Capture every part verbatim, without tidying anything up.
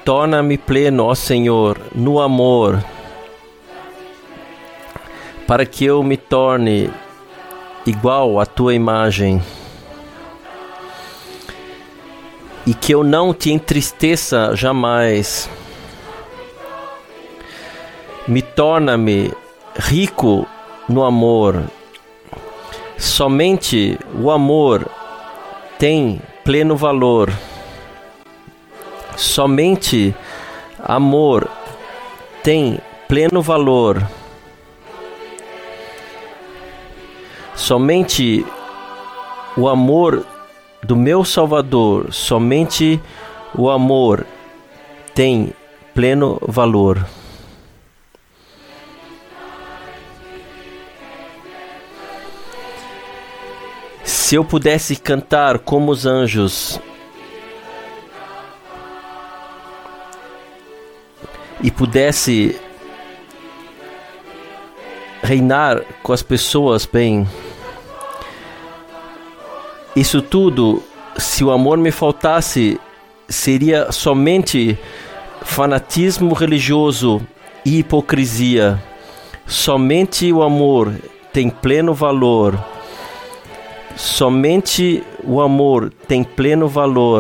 Torna-me pleno, ó Senhor, no amor, para que eu me torne igual à Tua imagem e que eu não te entristeça jamais. Me torna-me rico no amor. Somente o amor tem pleno valor. Somente amor tem pleno valor. Somente o amor do meu Salvador, somente o amor tem pleno valor. Se eu pudesse cantar como os anjos e pudesse reinar com as pessoas bem, isso tudo, se o amor me faltasse, seria somente fanatismo religioso e hipocrisia. Somente o amor tem pleno valor. Somente o amor tem pleno valor.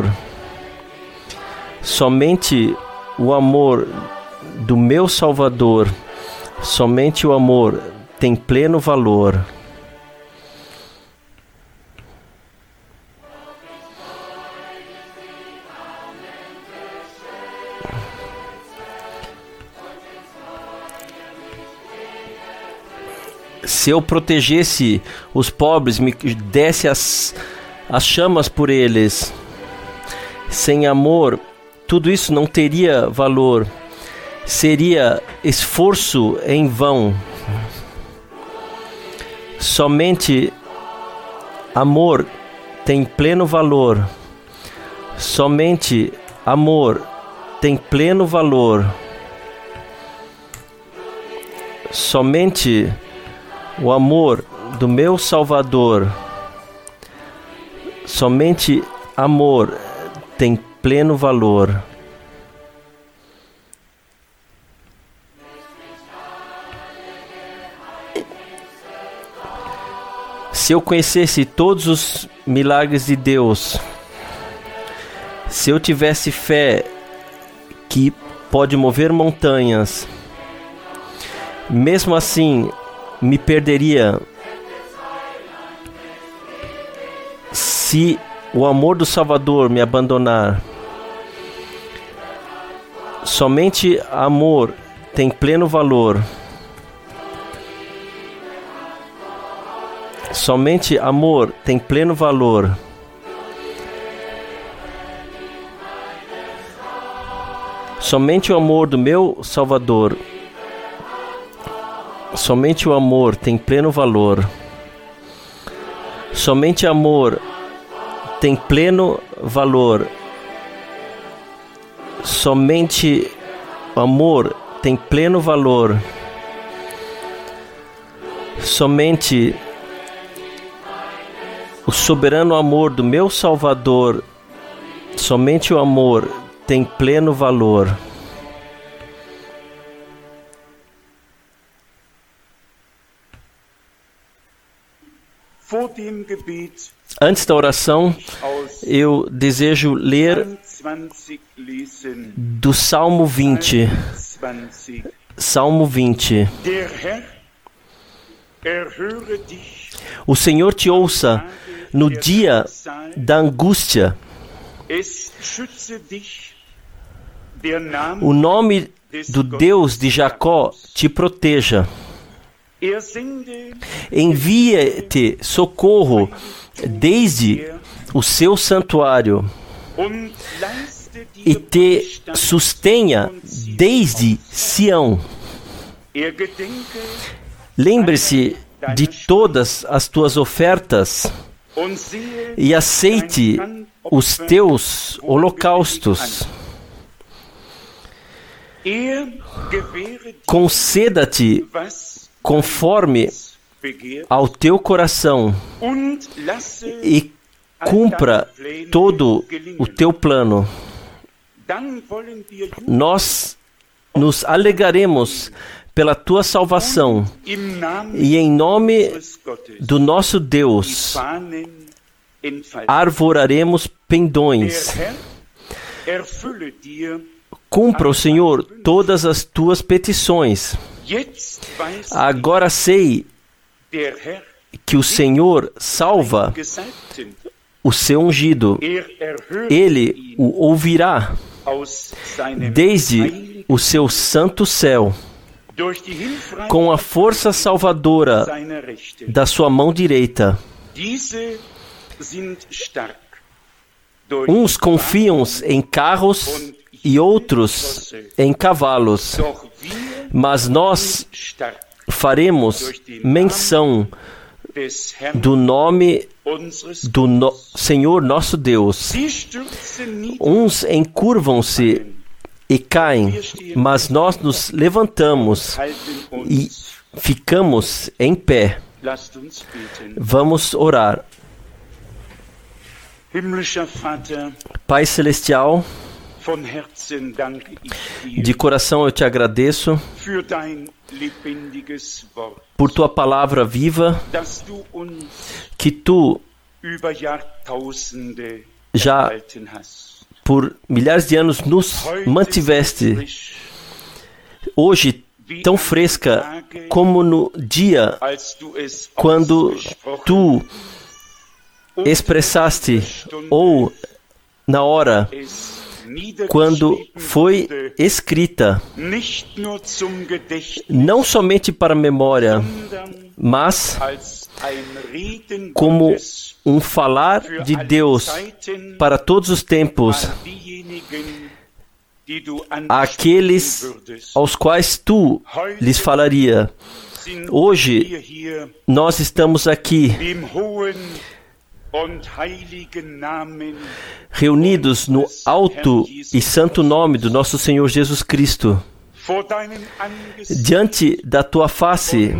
Somente o amor do meu Salvador, somente o amor tem pleno valor. Se eu protegesse os pobres, me desse as, as chamas por eles, sem amor, tudo isso não teria valor. Seria esforço em vão. Somente amor tem pleno valor. Somente amor tem pleno valor. Somente o amor do meu Salvador, somente amor tem pleno valor. Se eu conhecesse todos os milagres de Deus, se eu tivesse fé que pode mover montanhas, mesmo assim me perderia se o amor do Salvador me abandonar. Somente amor tem pleno valor. Somente amor tem pleno valor. Somente o amor do meu Salvador. Somente o amor tem pleno valor. Somente amor tem pleno valor. Somente amor tem pleno valor. Somente o soberano amor do meu Salvador, somente o amor tem pleno valor. Antes da oração, eu desejo ler do Salmo vinte. Salmo vinte. O Senhor te ouça no dia da angústia. O nome do Deus de Jacó te proteja. Envie-te socorro desde o seu santuário e te sustenha desde Sião. Lembre-se de todas as tuas ofertas e aceite os teus holocaustos. Conceda-te conforme ao teu coração e cumpra todo o teu plano. nós nos alegraremos pela tua salvação e em nome do nosso Deus arvoraremos pendões. Cumpra o Senhor todas as tuas petições. Agora sei que o Senhor salva o seu ungido. Ele o ouvirá desde o seu santo céu, com a força salvadora da sua mão direita. Uns confiam em carros e outros em cavalos, mas nós faremos menção do nome do no Senhor nosso Deus. Uns encurvam-se e caem, mas nós nos levantamos e ficamos em pé. Vamos orar. Pai Celestial, de coração eu te agradeço por tua palavra viva, que tu já por milhares de anos nos mantiveste, hoje tão fresca como no dia quando tu expressaste, ou na hora quando foi escrita, não somente para memória, mas como um falar de Deus para todos os tempos, àqueles aos quais tu lhes falaria. Hoje nós estamos aqui reunidos no alto e santo nome do nosso Senhor Jesus Cristo, diante da tua face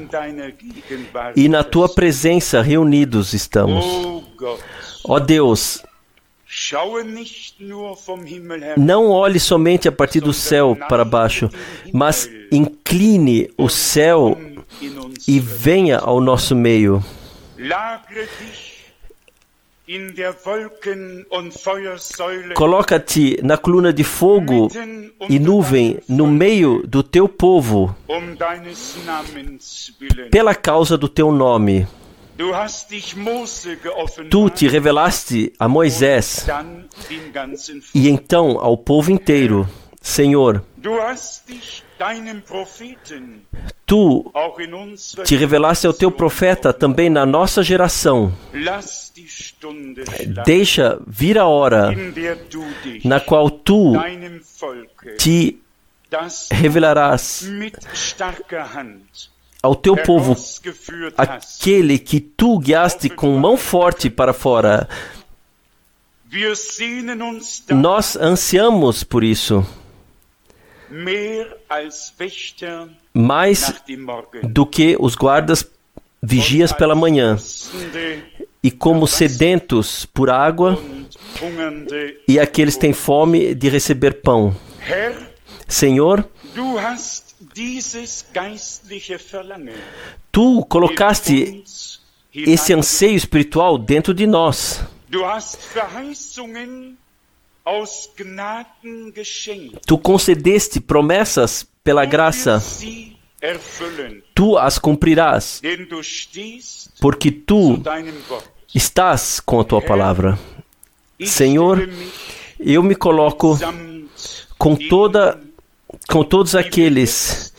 e na tua presença reunidos estamos. Ó Deus, não olhe somente a partir do céu para baixo, mas incline o céu e venha ao nosso meio. Coloca-te na coluna de fogo e nuvem no meio do teu povo, pela causa do teu nome. Tu te revelaste a Moisés e então ao povo inteiro. Senhor, tu te revelaste ao teu profeta também na nossa geração. Deixa vir a hora na qual tu te revelarás ao teu povo, aquele que tu guiaste com mão forte para fora. Nós ansiamos por isso, mais do que os guardas vigias pela manhã, e como sedentos por água, e aqueles têm fome de receber pão. Senhor, tu colocaste esse anseio espiritual dentro de nós. Tu concedeste promessas pela graça. Tu as cumprirás, porque tu estás com a tua palavra. Senhor, eu me coloco com toda, com todos aqueles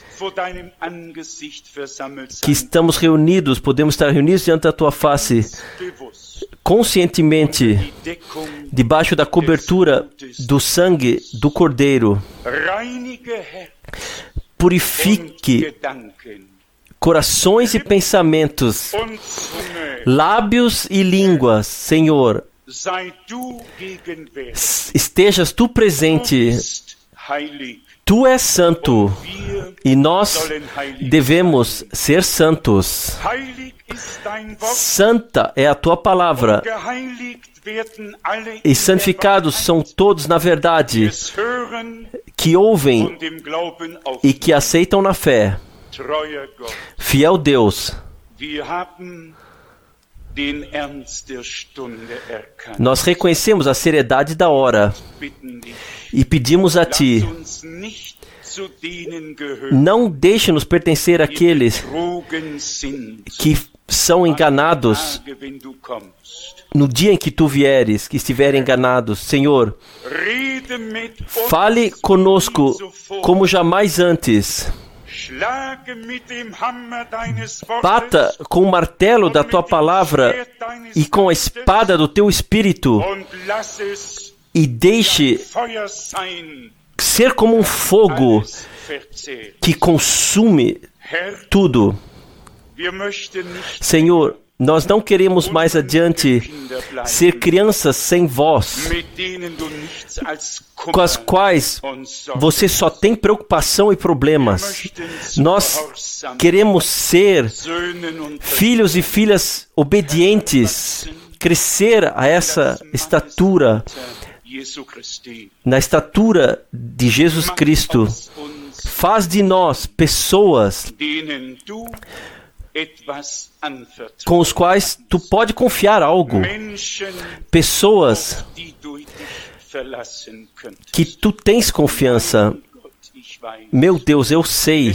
que estamos reunidos, podemos estar reunidos diante da tua face, conscientemente, debaixo da cobertura do sangue do Cordeiro. Purifique corações e pensamentos, lábios e línguas, Senhor. Estejas tu presente Tu és santo e nós devemos ser santos. Santa é a tua palavra e santificados são todos na verdade, que ouvem e que aceitam na fé. Fiel Deus, nós reconhecemos a seriedade da hora e pedimos a Ti, não deixe-nos pertencer àqueles que são enganados no dia em que Tu vieres, que estiverem enganados. Senhor, fale conosco como jamais antes. Bata com o martelo da Tua palavra e com a espada do Teu Espírito e deixe ser como um fogo que consume tudo. Senhor, nós não queremos mais adiante ser crianças sem voz, com as quais você só tem preocupação e problemas. Nós queremos ser filhos e filhas obedientes, crescer a essa estatura, na estatura de Jesus Cristo. Faz de nós pessoas com os quais Tu pode confiar algo, pessoas que Tu tens confiança. Meu Deus, eu sei,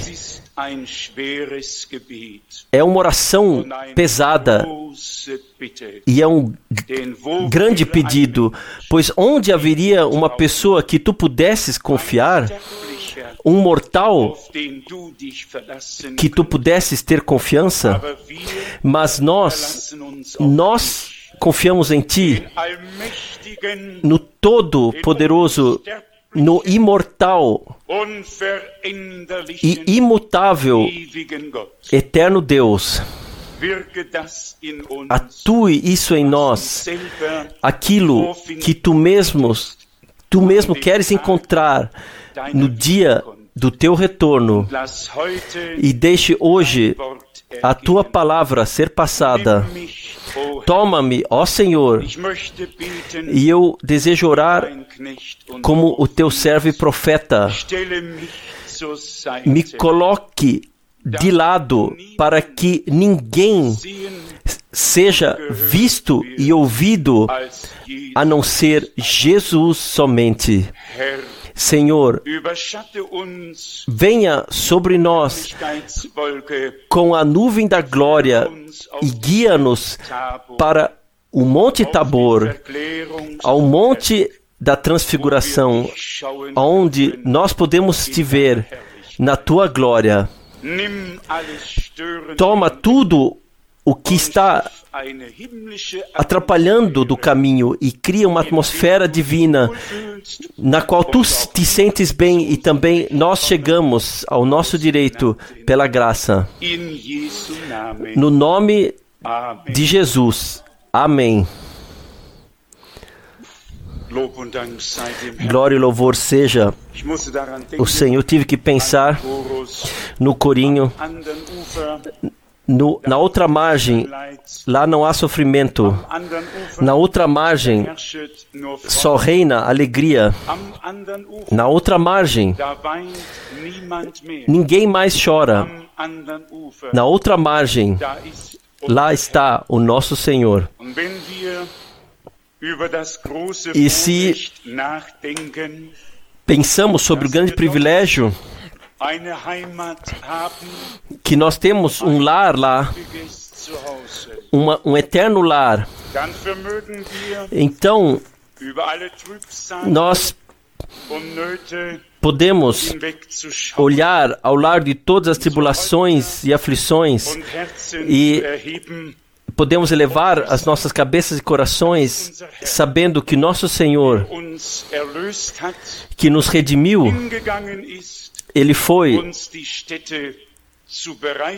é uma oração pesada e é um grande pedido, pois onde haveria uma pessoa que Tu pudesses confiar, um mortal que Tu pudesses ter confiança? Mas nós, nós confiamos em Ti, no Todo-Poderoso, no imortal e imutável, eterno Deus. Atue isso em nós, aquilo que Tu mesmo, tu mesmo queres encontrar no dia do Teu retorno, e deixe hoje a Tua palavra ser passada. Toma-me, ó Senhor, e eu desejo orar como o Teu servo e profeta. Me coloque de lado para que ninguém seja visto e ouvido a não ser Jesus somente. Senhor, venha sobre nós com a nuvem da glória e guia-nos para o Monte Tabor, ao Monte da Transfiguração, onde nós podemos te ver na Tua glória. Toma tudo o que está atrapalhando do caminho e cria uma atmosfera divina na qual Tu te sentes bem e também nós chegamos ao nosso direito pela graça. No nome de Jesus. Amém. Glória e louvor seja o Senhor. Eu tive que pensar no corinho. No, na outra margem, lá não há sofrimento. Na outra margem, só reina alegria. Na outra margem, ninguém mais chora. Na outra margem, lá está o nosso Senhor. E se pensamos sobre o grande privilégio que nós temos um lar lá, uma, um eterno lar, então nós podemos olhar ao lado de todas as tribulações e aflições e podemos elevar as nossas cabeças e corações sabendo que nosso Senhor, que nos redimiu, Ele foi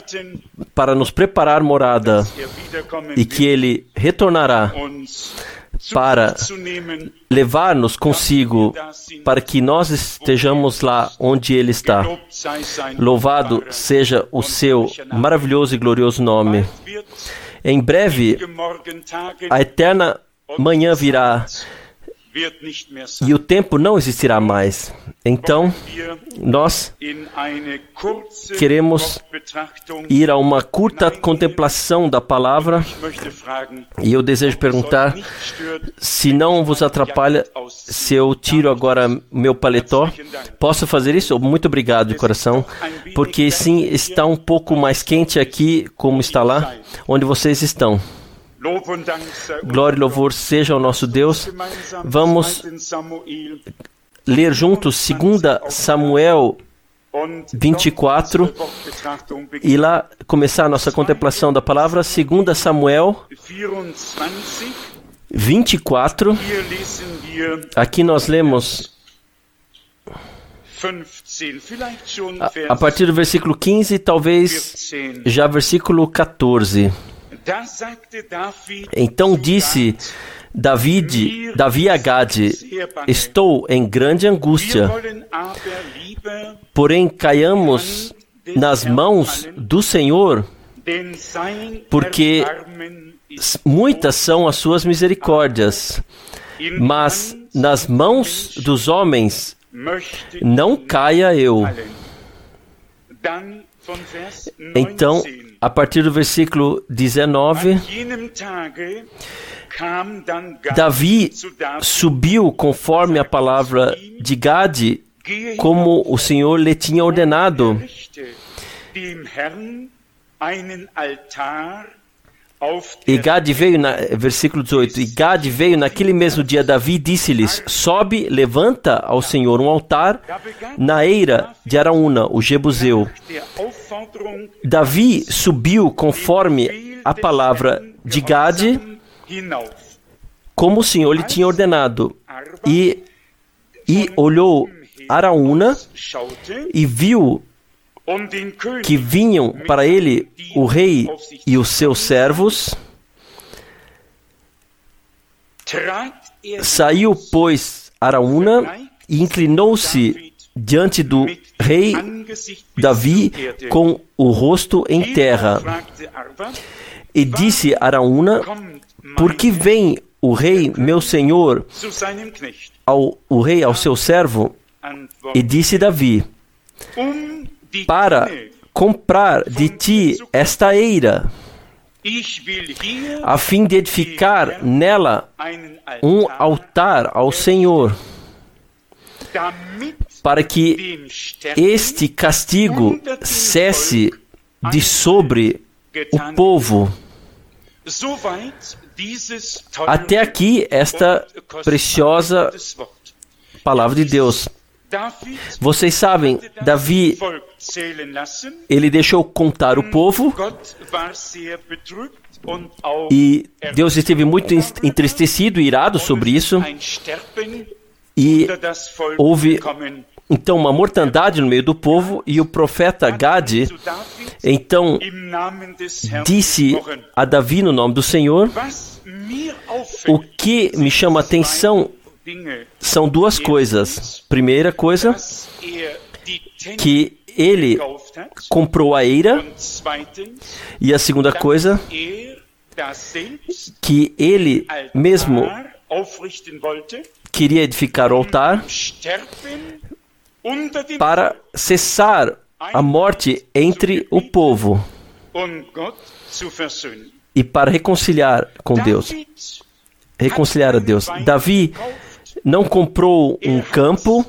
para nos preparar morada e que Ele retornará para levar-nos consigo, para que nós estejamos lá onde Ele está. Louvado seja o seu maravilhoso e glorioso nome. Em breve, a eterna manhã virá e o tempo não existirá mais. Então, nós queremos ir a uma curta contemplação da palavra e eu desejo perguntar se não vos atrapalha se eu tiro agora meu paletó. Posso fazer isso? Muito obrigado de coração, porque sim, está um pouco mais quente aqui como está lá, onde vocês estão. Glória e louvor seja ao nosso Deus. Vamos ler juntos segunda Samuel vinte e quatro e lá começar a nossa contemplação da palavra. segunda Samuel vinte e quatro. Aqui nós lemos a, a partir do versículo quinze, talvez já versículo quatorze. Então disse David, Davi a Gade: estou em grande angústia, porém caiamos nas mãos do Senhor, porque muitas são as suas misericórdias, mas nas mãos dos homens não caia eu. Então, a partir do versículo dezenove, Davi subiu conforme a palavra de Gade, como o Senhor lhe tinha ordenado. E Gade veio, na, versículo dezoito, e Gade veio naquele mesmo dia, Davi disse-lhes: sobe, levanta ao Senhor um altar na eira de Araúna, o Jebuseu. Davi subiu conforme a palavra de Gade, como o Senhor lhe tinha ordenado, e, e olhou Araúna e viu que vinham para ele o rei e os seus servos. Saiu, pois, Araúna e inclinou-se diante do rei Davi com o rosto em terra. E disse Araúna: por que vem o rei, meu senhor, ao, o rei ao seu servo? E disse Davi: para comprar de ti esta eira, a fim de edificar nela um altar ao Senhor, para que este castigo cesse de sobre o povo. Até aqui, esta preciosa palavra de Deus. Vocês sabem, Davi, ele deixou contar o povo e Deus esteve muito entristecido e irado sobre isso, e houve então uma mortandade no meio do povo, e o profeta Gade então disse a Davi no nome do Senhor: o que me chama a atenção são duas coisas. Primeira coisa, que ele comprou a eira, e a segunda coisa, que ele mesmo queria edificar o altar para cessar a morte entre o povo e para reconciliar com Deus, reconciliar a Deus. Davi não comprou um campo,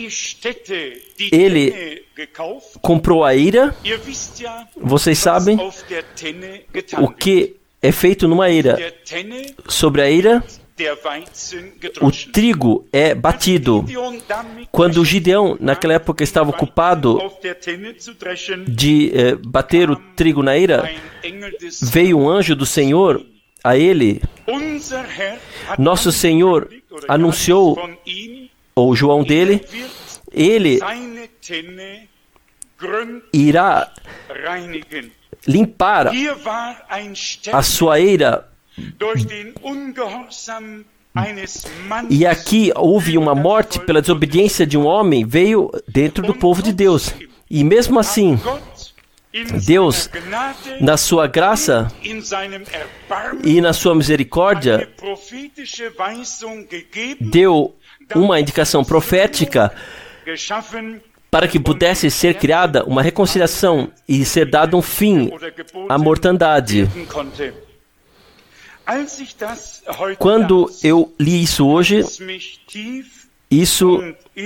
ele comprou a eira. Vocês sabem o que é feito numa eira. Sobre a eira, o trigo é batido. Quando Gideão, naquela época, estava ocupado de eh, bater o trigo na eira, veio um anjo do Senhor a ele. Nosso Senhor anunciou, ou João dele, ele irá limpar a sua eira E aqui houve uma morte pela desobediência de um homem, veio dentro do povo de Deus. E mesmo assim, Deus, na sua graça e na sua misericórdia, deu uma indicação profética para que pudesse ser criada uma reconciliação e ser dado um fim à mortandade. Quando eu li isso hoje, isso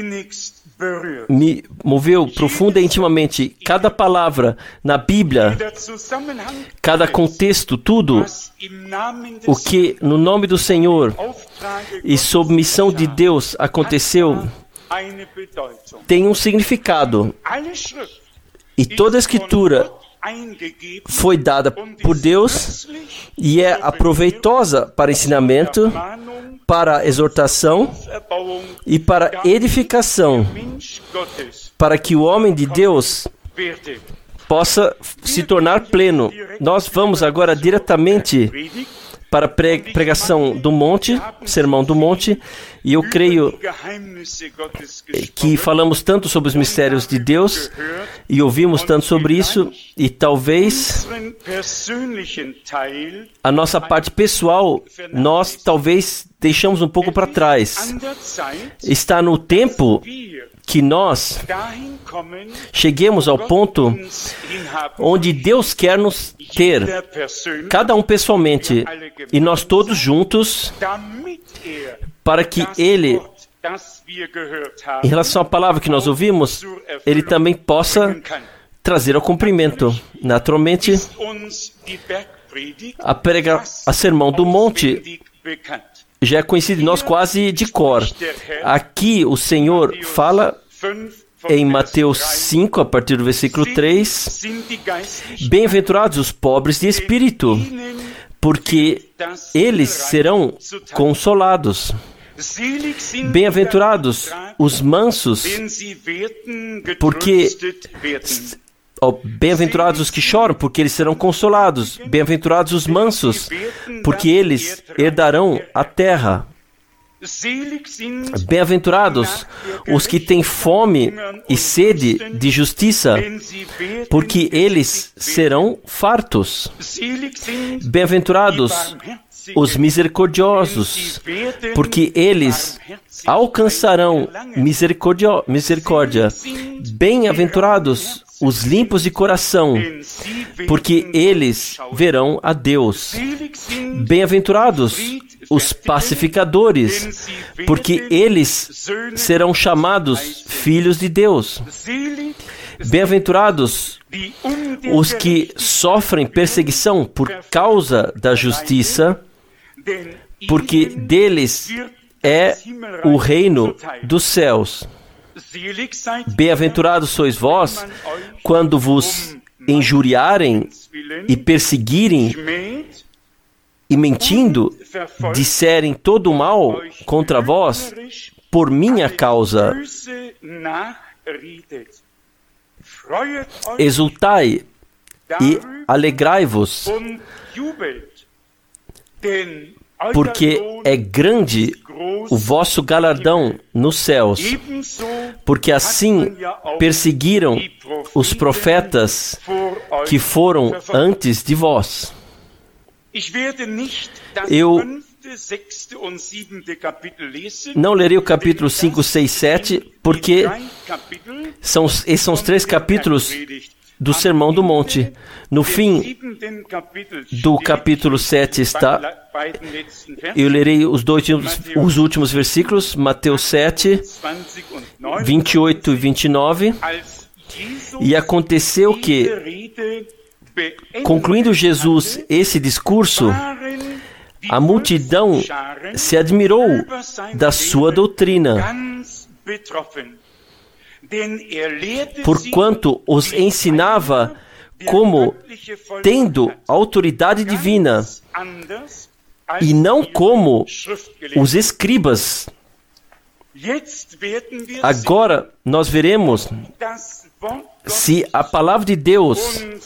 me moveu profunda e intimamente. Cada palavra na Bíblia, cada contexto, tudo o que no nome do Senhor e sob missão de Deus aconteceu, tem um significado. E toda a Escritura foi dada por Deus e é aproveitosa para ensinamento, para exortação e para edificação, para que o homem de Deus possa se tornar pleno. Nós vamos agora diretamente para a pregação do monte, sermão do monte, e eu creio que falamos tanto sobre os mistérios de Deus e ouvimos tanto sobre isso, e talvez a nossa parte pessoal, nós talvez deixamos um pouco para trás. Está no tempo que nós cheguemos ao ponto onde Deus quer nos ter, cada um pessoalmente, e nós todos juntos, para que Ele, em relação à palavra que nós ouvimos, Ele também possa trazer ao cumprimento. Naturalmente, a, prega, a sermão do monte já é conhecido de nós quase de cor. Aqui o Senhor fala em Mateus cinco, a partir do versículo três, bem-aventurados os pobres de espírito, porque eles serão consolados. Bem-aventurados os mansos, porque oh, bem-aventurados os que choram, porque eles serão consolados. Bem-aventurados os mansos, porque eles herdarão a terra. Bem-aventurados os que têm fome e sede de justiça, porque eles serão fartos. Bem-aventurados os misericordiosos, porque eles alcançarão misericórdia. Bem-aventurados os limpos de coração, porque eles verão a Deus. Bem-aventurados os pacificadores, porque eles serão chamados filhos de Deus. Bem-aventurados os que sofrem perseguição por causa da justiça, porque deles é o reino dos céus. Bem-aventurados sois vós, quando vos injuriarem e perseguirem e mentindo, disserem todo o mal contra vós por minha causa. Exultai e alegrai-vos, porque é grande o vosso galardão nos céus, porque assim perseguiram os profetas que foram antes de vós. Eu não lerei o capítulo cinco, seis, sete, porque são, esses são os três capítulos do Sermão do Monte. No fim do capítulo sete está, eu lerei os, dois, os últimos versículos, Mateus sete, vinte e oito e vinte e nove. E aconteceu que, concluindo Jesus esse discurso, a multidão se admirou da sua doutrina, porquanto os ensinava como tendo autoridade divina, e não como os escribas. Agora nós veremos se a palavra de Deus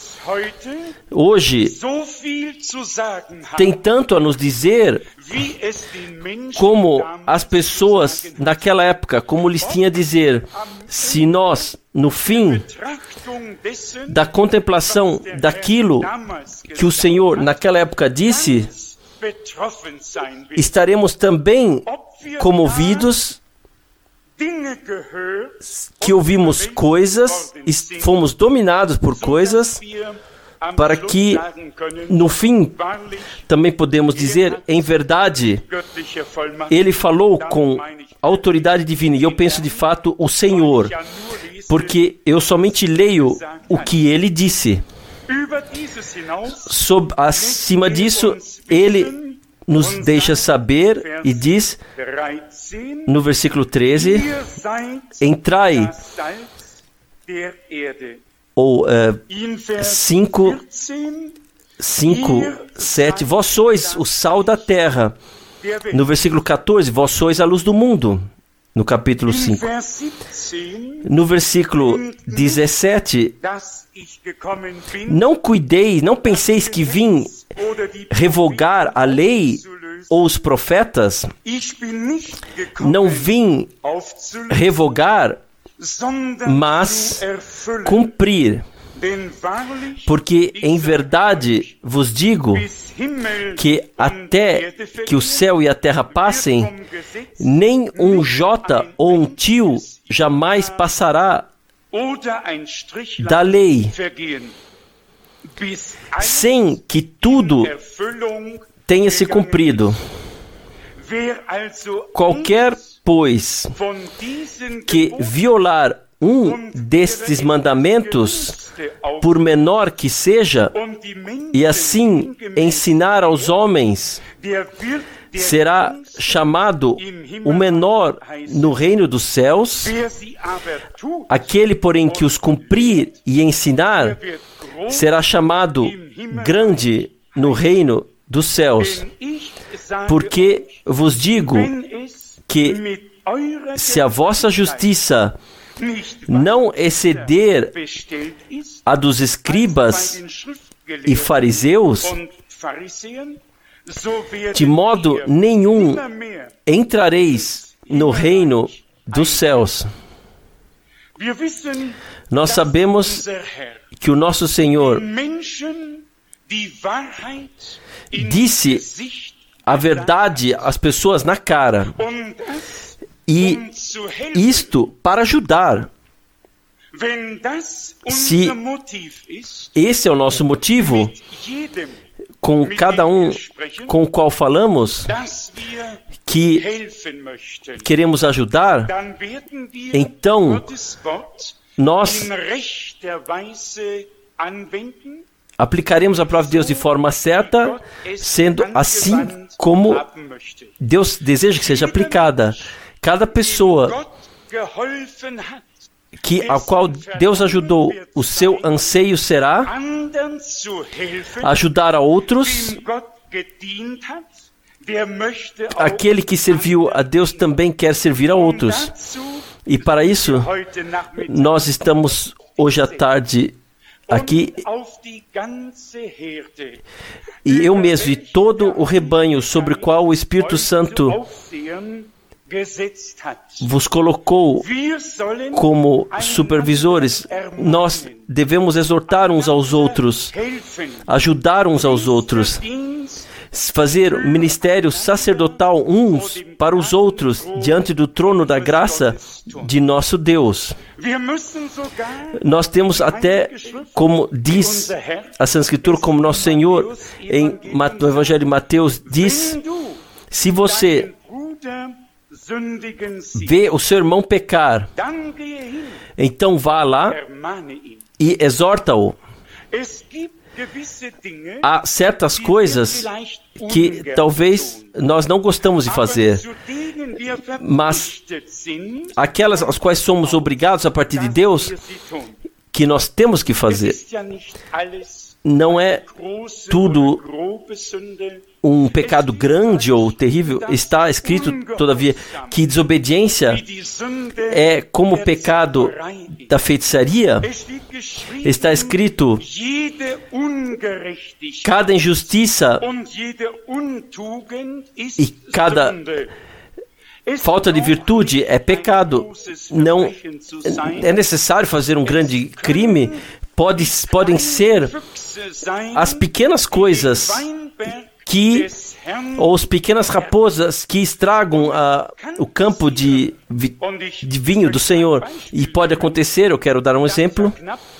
hoje tem tanto a nos dizer como as pessoas naquela época, como lhes tinha a dizer, se nós, no fim da contemplação daquilo que o Senhor naquela época disse, estaremos também comovidos, que ouvimos coisas, fomos dominados por coisas, para que, no fim, também podemos dizer, em verdade, ele falou com autoridade divina, e eu penso de fato o Senhor, porque eu somente leio o que ele disse. Sob, acima disso, ele nos deixa saber e diz, no versículo treze, entrai, ou cinco, cinco, sete, vós sois o sal da terra. No versículo quatorze, vós sois a luz do mundo. No capítulo cinco. No versículo dezessete, não cuideis, não penseis que vim revogar a lei ou os profetas. Não vim revogar, mas cumprir. Porque em verdade vos digo que até que o céu e a terra passem, nem um jota ou um tio jamais passará da lei, sem que tudo tenha se cumprido. Qualquer, pois, que violar um destes mandamentos, por menor que seja, e assim ensinar aos homens, será chamado o menor no reino dos céus. Aquele, porém, que os cumprir e ensinar, será chamado grande no reino dos céus. Porque vos digo que se a vossa justiça não exceder a dos escribas e fariseus, de modo nenhum entrareis no reino dos céus. Nós sabemos que o nosso Senhor disse a verdade às pessoas na cara. E isto para ajudar. Se esse é o nosso motivo, com cada um com o qual falamos, que queremos ajudar, então nós aplicaremos a palavra de Deus de forma certa, sendo assim como Deus deseja que seja aplicada. Cada pessoa que, a qual Deus ajudou, o seu anseio será ajudar a outros. Aquele que serviu a Deus também quer servir a outros. E para isso, nós estamos hoje à tarde aqui, e eu mesmo e todo o rebanho sobre o qual o Espírito Santo vos colocou como supervisores, nós devemos exortar uns aos outros, ajudar uns aos outros, fazer ministério sacerdotal uns para os outros diante do trono da graça de nosso Deus. Nós temos até, como diz a Santa Escritura, como nosso Senhor em, no Evangelho de Mateus diz, se você vê o seu irmão pecar, então vá lá e exorta-o. Há certas coisas que talvez nós não gostamos de fazer, mas aquelas às quais somos obrigados a partir de Deus, que nós temos que fazer. não é tudo um pecado grande ou terrível. Está escrito, todavia, que desobediência é como o pecado da feitiçaria. Está escrito, cada injustiça e cada falta de virtude é pecado. Não é necessário fazer um grande crime. Pode, podem ser as pequenas coisas que, ou as pequenas raposas que estragam uh, o campo de, de vinho do Senhor. E pode acontecer, eu quero dar um exemplo,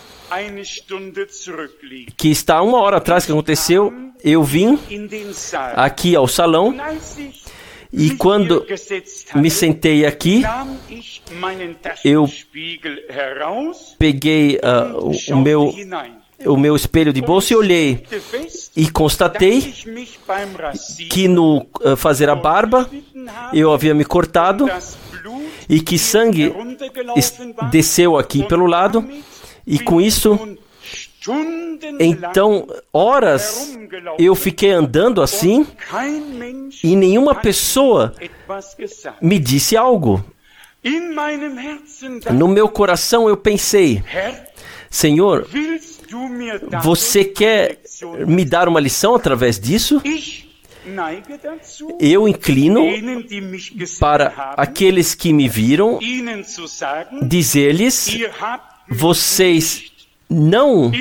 que está uma hora atrás que aconteceu. Eu vim aqui ao salão e quando me sentei aqui, eu peguei uh, o, o, meu, o meu espelho de bolso e olhei e constatei que no uh, fazer a barba eu havia me cortado e que sangue desceu aqui pelo lado e com isso, então, horas eu fiquei andando assim e nenhuma pessoa me disse algo. No meu coração eu pensei, Senhor, você quer me dar uma lição através disso? Eu inclino para aqueles que me viram, dizer-lhes, vocês não,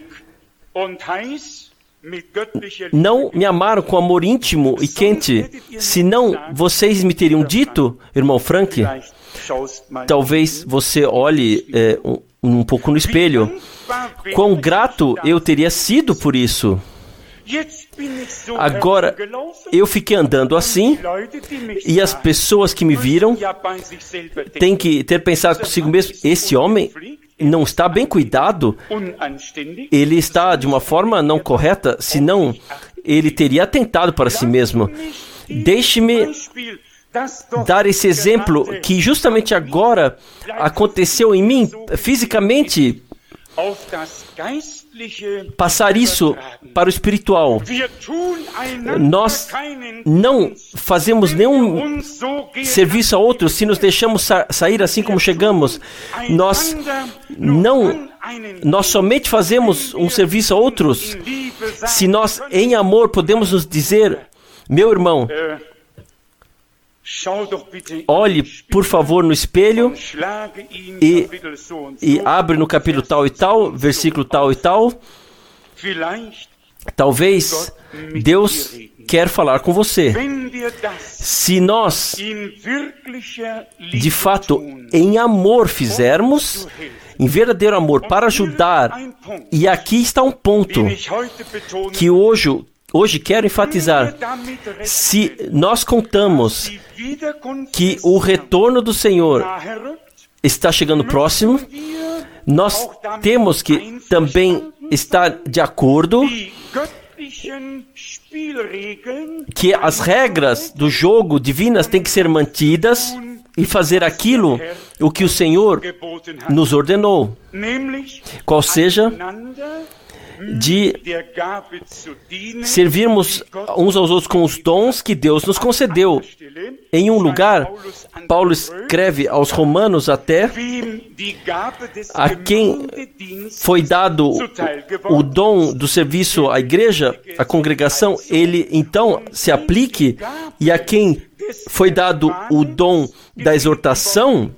não me amaram com amor íntimo e quente, senão vocês me teriam dito, irmão Frank, talvez você olhe é, um, um pouco no espelho, quão grato eu teria sido por isso. Agora, eu fiquei andando assim, e as pessoas que me viram têm que ter pensado consigo mesmo, esse homem não está bem cuidado, ele está de uma forma não correta, senão ele teria atentado para si mesmo. Deixe-me dar esse exemplo que justamente agora aconteceu em mim, fisicamente, passar isso para o espiritual. Nós não fazemos nenhum serviço a outros se nos deixamos sa- sair assim como chegamos. Nós não, nós somente fazemos um serviço a outros se nós em amor podemos nos dizer, meu irmão, olhe, por favor, no espelho e, e abre no capítulo tal e tal, versículo tal e tal. Talvez Deus quer falar com você. Se nós, de fato, em amor fizermos, em verdadeiro amor, para ajudar, e aqui está um ponto que hoje... Hoje quero enfatizar, se nós contamos que o retorno do Senhor está chegando próximo, nós temos que também estar de acordo que as regras do jogo divinas têm que ser mantidas e fazer aquilo o que o Senhor nos ordenou, qual seja de servirmos uns aos outros com os dons que Deus nos concedeu. Em um lugar, Paulo escreve aos Romanos até, a quem foi dado o dom do serviço à igreja, à congregação, ele então se aplique, e a quem foi dado o dom da exortação,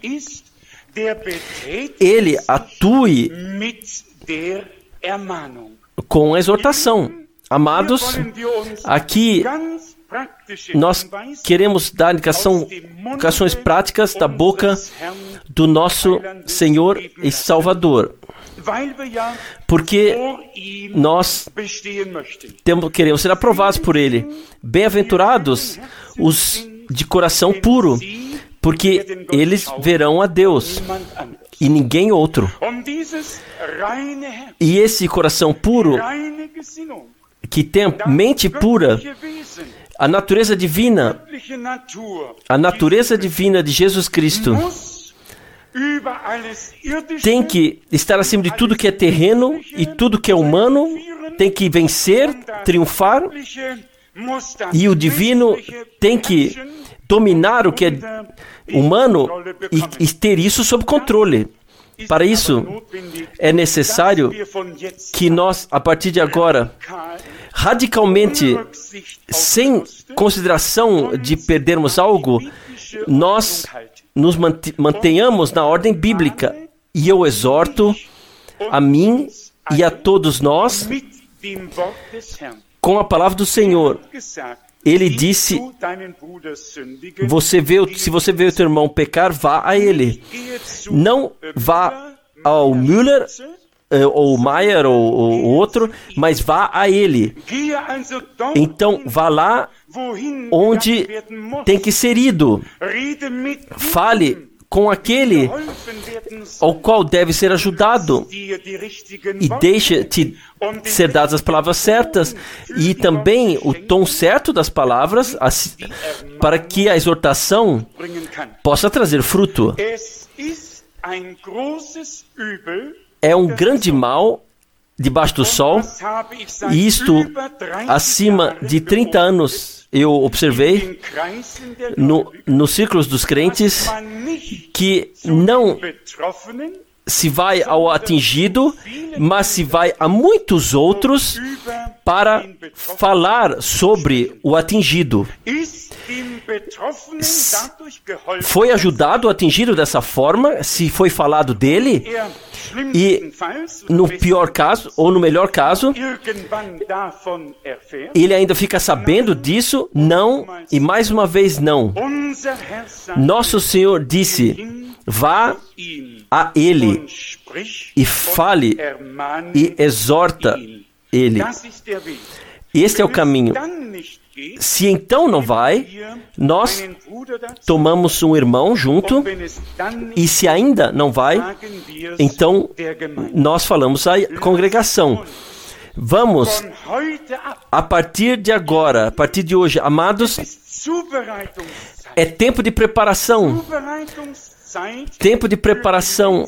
ele atue com a exortação. Amados, aqui nós queremos dar indicação, indicações práticas da boca do nosso Senhor e Salvador, porque nós temos, queremos ser aprovados por Ele. Bem-aventurados os de coração puro, porque eles verão a Deus e ninguém outro. E esse coração puro, que tem mente pura, a natureza divina, a natureza divina de Jesus Cristo, tem que estar acima de tudo que é terreno e tudo que é humano tem que vencer, triunfar, e o divino tem que dominar o que é humano e, e ter isso sob controle. Para isso, é necessário que nós, a partir de agora, radicalmente, sem consideração de perdermos algo, nós nos mantenhamos na ordem bíblica. E eu exorto a mim e a todos nós com a palavra do Senhor. Ele disse, você vê, se você vê o teu irmão pecar, vá a ele. Não vá ao Müller, ou Maier, ou, ou outro, mas vá a ele. Então, vá lá onde tem que ser ido. Fale com aquele ao qual deve ser ajudado e deixe-te ser dadas as palavras certas e também o tom certo das palavras para que a exortação possa trazer fruto. É um grande mal debaixo do sol, e isto acima de trinta anos eu observei no, nos círculos dos crentes que não se vai ao atingido, mas se vai a muitos outros para falar sobre o atingido. Foi ajudado o atingido dessa forma, se foi falado dele, e no pior caso, ou no melhor caso, ele ainda fica sabendo disso, não, e mais uma vez não. Nosso Senhor disse, vá a ele e fale e exorta ele. Este é o caminho. Se então não vai, nós tomamos um irmão junto, e se ainda não vai, então nós falamos à congregação. Vamos, a partir de agora, a partir de hoje, amados, é tempo de preparação. Tempo de preparação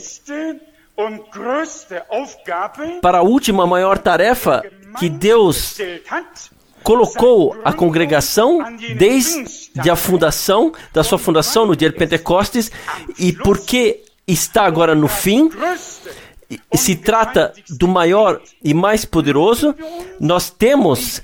para a última maior tarefa que Deus colocou a congregação desde a fundação, da sua fundação no dia de Pentecostes, e porque está agora no fim, se trata do maior e mais poderoso, nós temos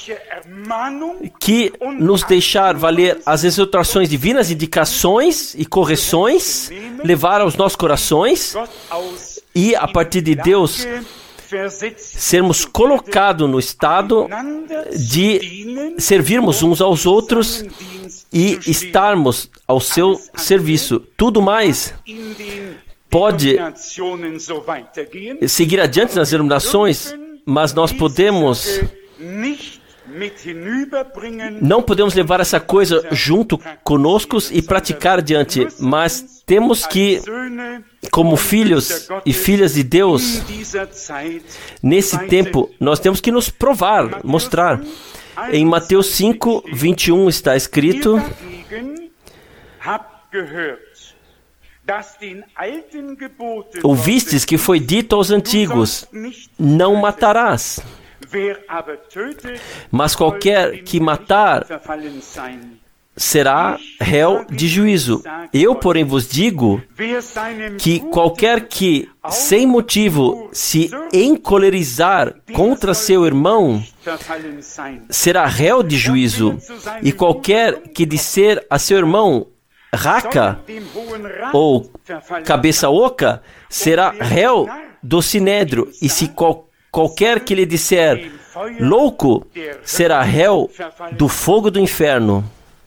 que nos deixar valer as exortações divinas, indicações e correções, levar aos nossos corações, e a partir de Deus sermos colocados no estado de servirmos uns aos outros e estarmos ao seu serviço. Tudo mais pode seguir adiante nas denominações, mas nós podemos não podemos levar essa coisa junto conosco e praticar adiante, mas temos que, como filhos e filhas de Deus, nesse tempo, nós temos que nos provar, mostrar. Em Mateus cinco, vinte e um está escrito: ouvistes que foi dito aos antigos, não matarás. Mas qualquer que matar será réu de juízo. Eu, porém, vos digo que qualquer que, sem motivo, se encolerizar contra seu irmão, será réu de juízo. E qualquer que disser a seu irmão raca ou cabeça oca, será réu do sinédrio. E se qual, qualquer que lhe disser louco, será réu do fogo do inferno.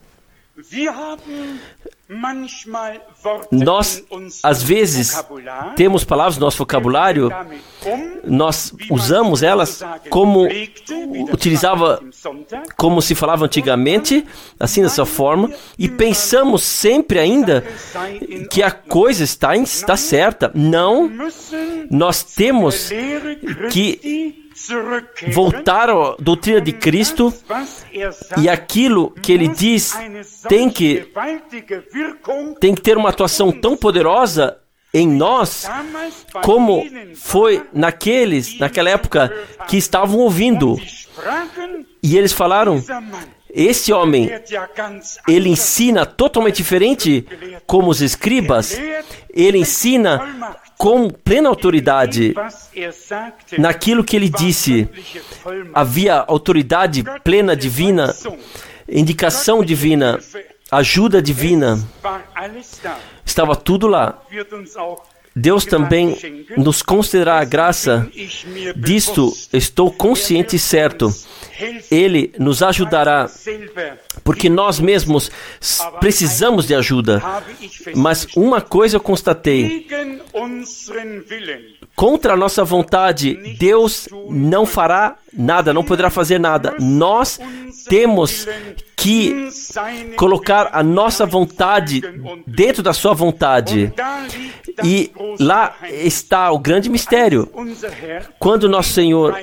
Nós, às vezes, temos palavras no nosso vocabulário, nós usamos elas como utilizava, como se falava antigamente, assim dessa forma, e pensamos sempre ainda que a coisa está, está certa. Não, nós temos que voltar à doutrina de Cristo, e aquilo que ele diz tem que, tem que ter uma atuação tão poderosa em nós, como foi naqueles, naquela época, que estavam ouvindo. E eles falaram, esse homem, ele ensina totalmente diferente como os escribas, ele ensina com plena autoridade. Naquilo que ele disse, havia autoridade plena divina, indicação divina, ajuda divina, estava tudo lá. Deus também nos concederá a graça, disto estou consciente e certo. Ele nos ajudará, porque nós mesmos precisamos de ajuda. Mas uma coisa eu constatei, contra a nossa vontade, Deus não fará nada, não poderá fazer nada. Nós temos que colocar a nossa vontade dentro da sua vontade. E lá está o grande mistério. Quando nosso Senhor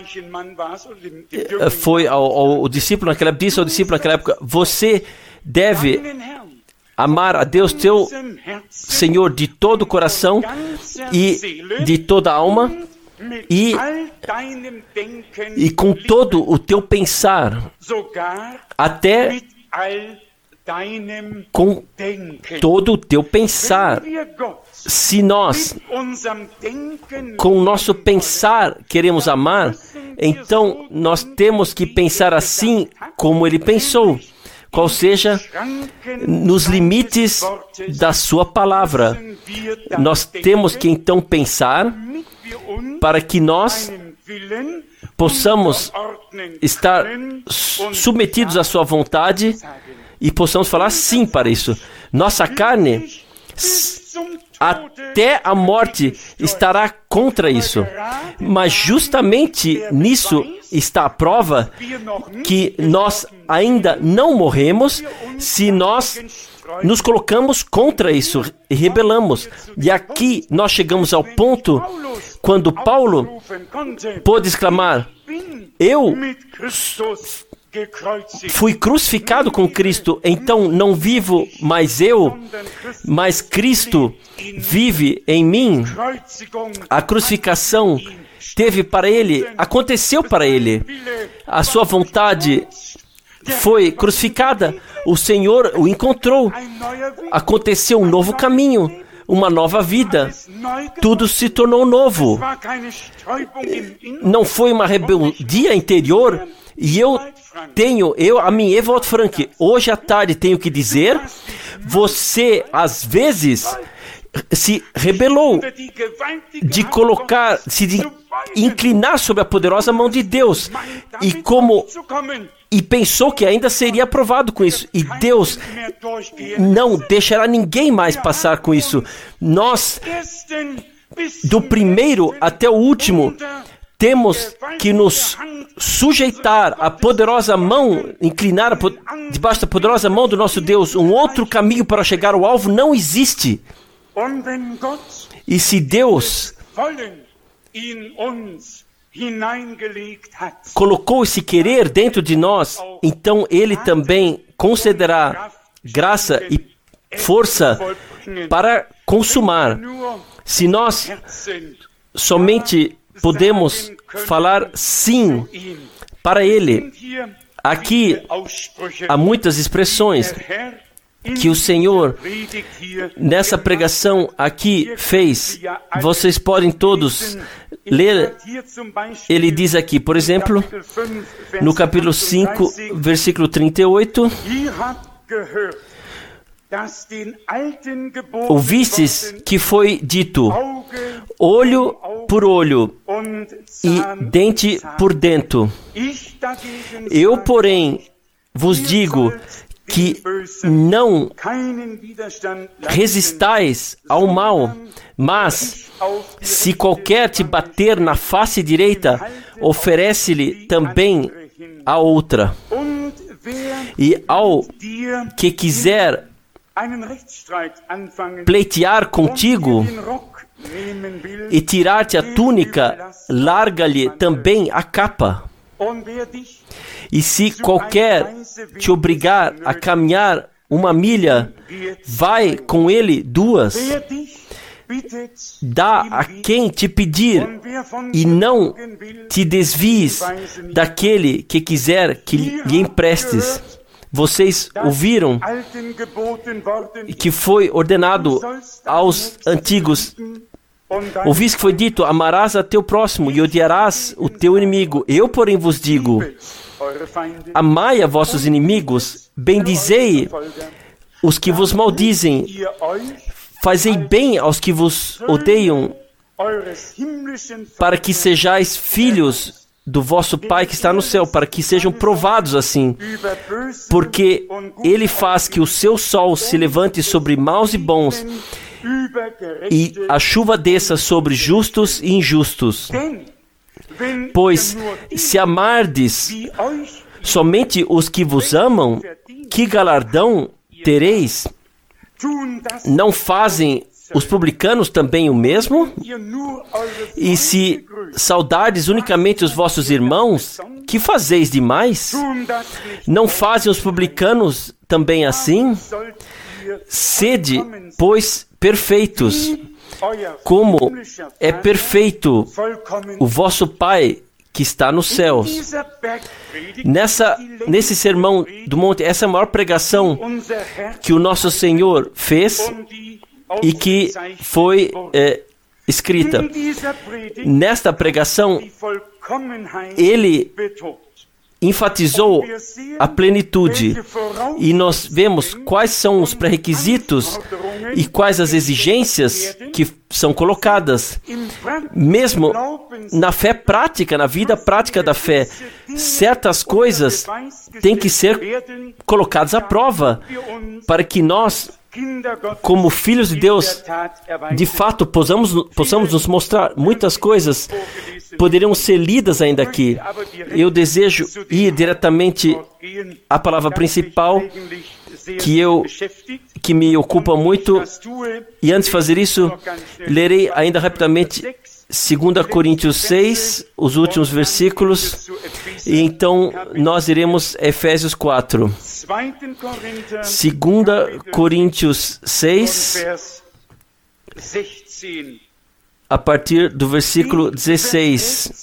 foi ao, ao, ao discípulo naquela época, disse ao discípulo naquela época, você deve amar a Deus, teu Senhor, de todo o coração e de toda a alma e, e com todo o teu pensar, até com todo o teu pensar. Se nós, com o nosso pensar, queremos amar, então nós temos que pensar assim como ele pensou, qual seja, nos limites da sua palavra. Nós temos que então pensar para que nós possamos estar submetidos à sua vontade e possamos falar sim para isso. Nossa carne, até a morte, estará contra isso. Mas justamente nisso está a prova que nós ainda não morremos se nós nos colocamos contra isso e rebelamos. E aqui nós chegamos ao ponto quando Paulo pôde exclamar, eu fui crucificado com Cristo, então não vivo mais eu, mas Cristo vive em mim. A crucificação teve para ele, aconteceu para ele. A sua vontade foi crucificada. O Senhor o encontrou. Aconteceu um novo caminho, uma nova vida. Tudo se tornou novo. Não foi uma rebeldia interior. E eu tenho, eu, a mim, Ewald Frank, hoje à tarde tenho que dizer, você, às vezes, se rebelou de colocar, se de inclinar sob a poderosa mão de Deus, e como, e pensou que ainda seria aprovado com isso, e Deus não deixará ninguém mais passar com isso. Nós, do primeiro até o último, temos que nos sujeitar à poderosa mão, inclinar debaixo da poderosa mão do nosso Deus. Um outro caminho para chegar ao alvo não existe. E se Deus colocou esse querer dentro de nós, então Ele também concederá graça e força para consumar. Se nós somente podemos falar sim para Ele. Aqui há muitas expressões que o Senhor, nessa pregação aqui, fez. Vocês podem todos ler. Ele diz aqui, por exemplo, no capítulo cinco, versículo trinta e oito, ouvistes que foi dito, olho por olho e dente por dente. Eu, porém, vos digo que não resistais ao mal, mas se qualquer te bater na face direita, oferece-lhe também a outra. E ao que quiser pleitear contigo e tirar-te a túnica, larga-lhe também a capa. E se qualquer te obrigar a caminhar uma milha, vai com ele duas. dá a quem te pedir, e não te desvies daquele que quiser que lhe emprestes. Vocês ouviram que foi ordenado aos antigos, ouvis que foi dito, amarás a teu próximo e odiarás o teu inimigo. Eu, porém, vos digo, amai a vossos inimigos, bendizei os que vos maldizem, fazei bem aos que vos odeiam, para que sejais filhos do vosso Pai que está no céu, para que sejam provados assim, porque Ele faz que o seu sol se levante sobre maus e bons, e a chuva desça sobre justos e injustos. Pois, se amardes somente os que vos amam, que galardão tereis? Não fazem os publicanos também o mesmo? E se saudardes unicamente os vossos irmãos, que fazeis demais? Não fazem os publicanos também assim? Sede, pois, perfeitos, como é perfeito o vosso Pai que está nos céus. Nessa, nesse sermão do monte, essa é a maior pregação que o nosso Senhor fez e que foi é, escrita. Nesta pregação, Ele enfatizou a plenitude, e nós vemos quais são os pré-requisitos e quais as exigências que são colocadas. Mesmo na fé prática, na vida prática da fé, certas coisas têm que ser colocadas à prova, para que nós, como filhos de Deus, de fato possamos, possamos nos mostrar. Muitas coisas poderiam ser lidas ainda aqui. Eu desejo ir diretamente à palavra principal, que, eu, que me ocupa muito, e antes de fazer isso, lerei ainda rapidamente dois Coríntios seis, os últimos versículos, e então nós iremos a Efésios quatro. dois Coríntios seis, a partir do versículo dezesseis.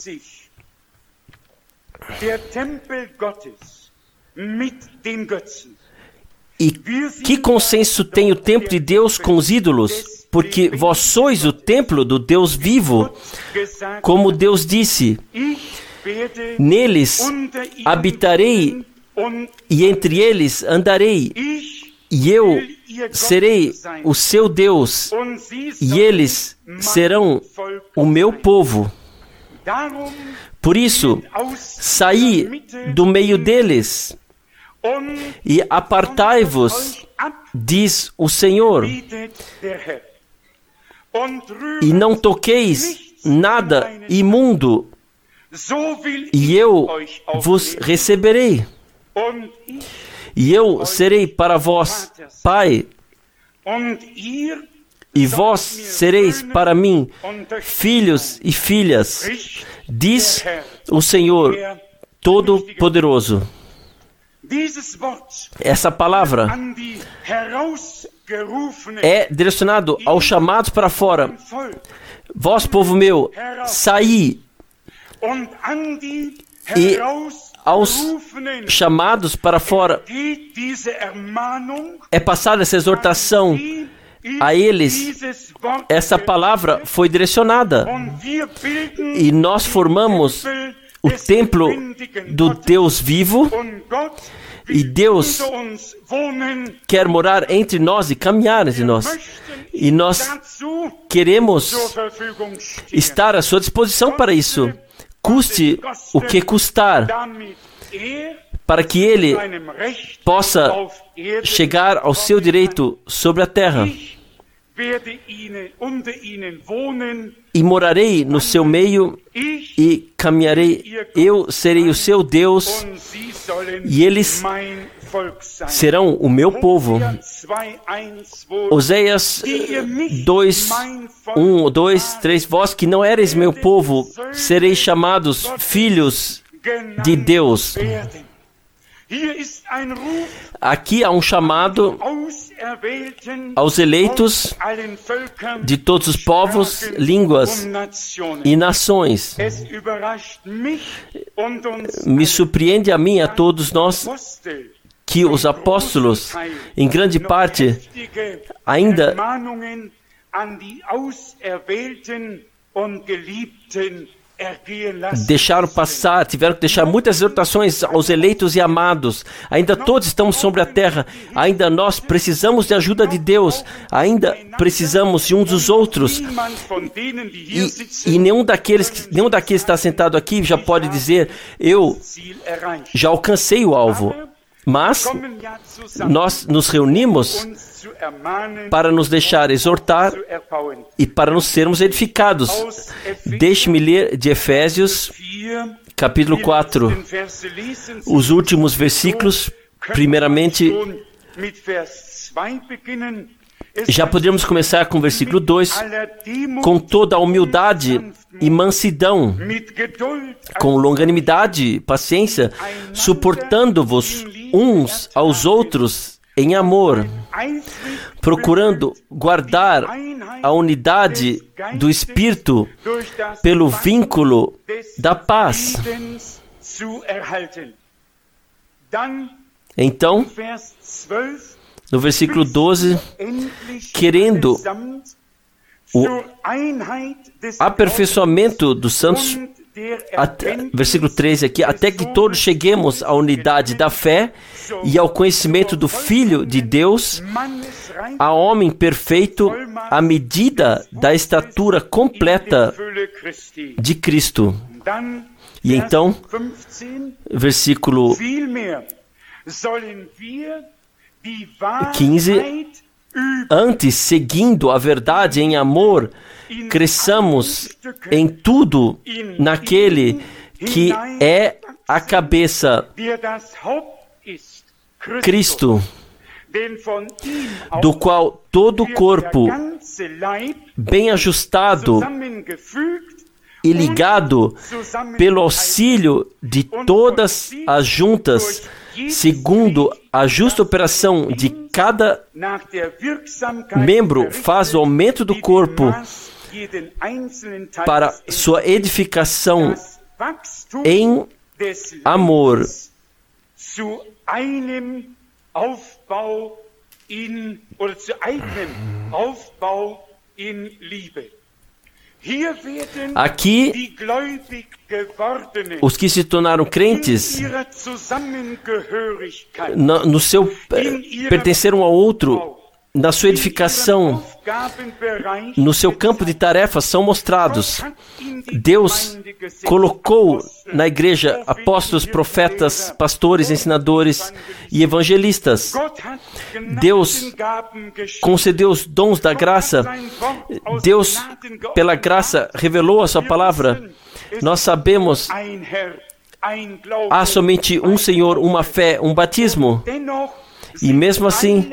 E que consenso tem o templo de Deus com os ídolos? Porque vós sois o templo do Deus vivo, como Deus disse, neles habitarei e entre eles andarei, e eu serei o seu Deus, e eles serão o meu povo. Por isso, saí do meio deles e apartai-vos, diz o Senhor, e não toqueis nada imundo, e eu vos receberei, e eu serei para vós Pai, e vós sereis para mim filhos e filhas, diz o Senhor Todo-Poderoso. Essa palavra é direcionado aos chamados para fora. Vós, povo meu, saí. E aos chamados para fora é passada essa exortação. A eles, essa palavra foi direcionada. E nós formamos o templo do Deus vivo, e Deus quer morar entre nós e caminhar entre nós. E nós queremos estar à sua disposição para isso, custe o que custar, para que Ele possa chegar ao seu direito sobre a terra. E morarei no seu meio e caminharei. Eu serei o seu Deus e eles serão o meu povo. Oséias dois, um, dois, três. Vós que não eres meu povo, sereis chamados filhos de Deus. Aqui há um chamado aos eleitos de todos os povos, línguas e nações. Me surpreende a mim e a todos nós que os apóstolos, em grande parte, ainda deixaram passar, tiveram que deixar muitas exortações aos eleitos e amados. Ainda todos estamos sobre a terra. Ainda nós precisamos de ajuda de Deus. Ainda precisamos de uns dos outros. E, e nenhum daqueles, nenhum daqueles que está sentado aqui já pode dizer, eu já alcancei o alvo. Mas nós nos reunimos para nos deixar exortar e para nos sermos edificados. Deixe-me ler de Efésios, capítulo quatro, os últimos versículos. Primeiramente, já podemos começar com o versículo dois. Com toda a humildade e mansidão, com longanimidade, paciência, suportando-vos uns aos outros em amor, procurando guardar a unidade do Espírito pelo vínculo da paz. Então, no versículo doze, querendo o aperfeiçoamento dos santos, até, versículo treze aqui, até que todos cheguemos à unidade da fé e ao conhecimento do Filho de Deus, a homem perfeito, à medida da estatura completa de Cristo. E então, versículo quinze, antes, seguindo a verdade em amor, cresçamos em tudo naquele que é a cabeça, Cristo, do qual todo o corpo, bem ajustado e ligado pelo auxílio de todas as juntas, segundo a justa operação de cada membro, faz o aumento do corpo para sua edificação em amor, aqui, os que se tornaram crentes, no, no seu pertencer um ao outro, na sua edificação, no seu campo de tarefas, são mostrados. Deus colocou na igreja apóstolos, profetas, pastores, ensinadores e evangelistas. Deus concedeu os dons da graça. Deus, pela graça, revelou a sua palavra. Nós sabemos, há somente um Senhor, uma fé, um batismo. E mesmo assim,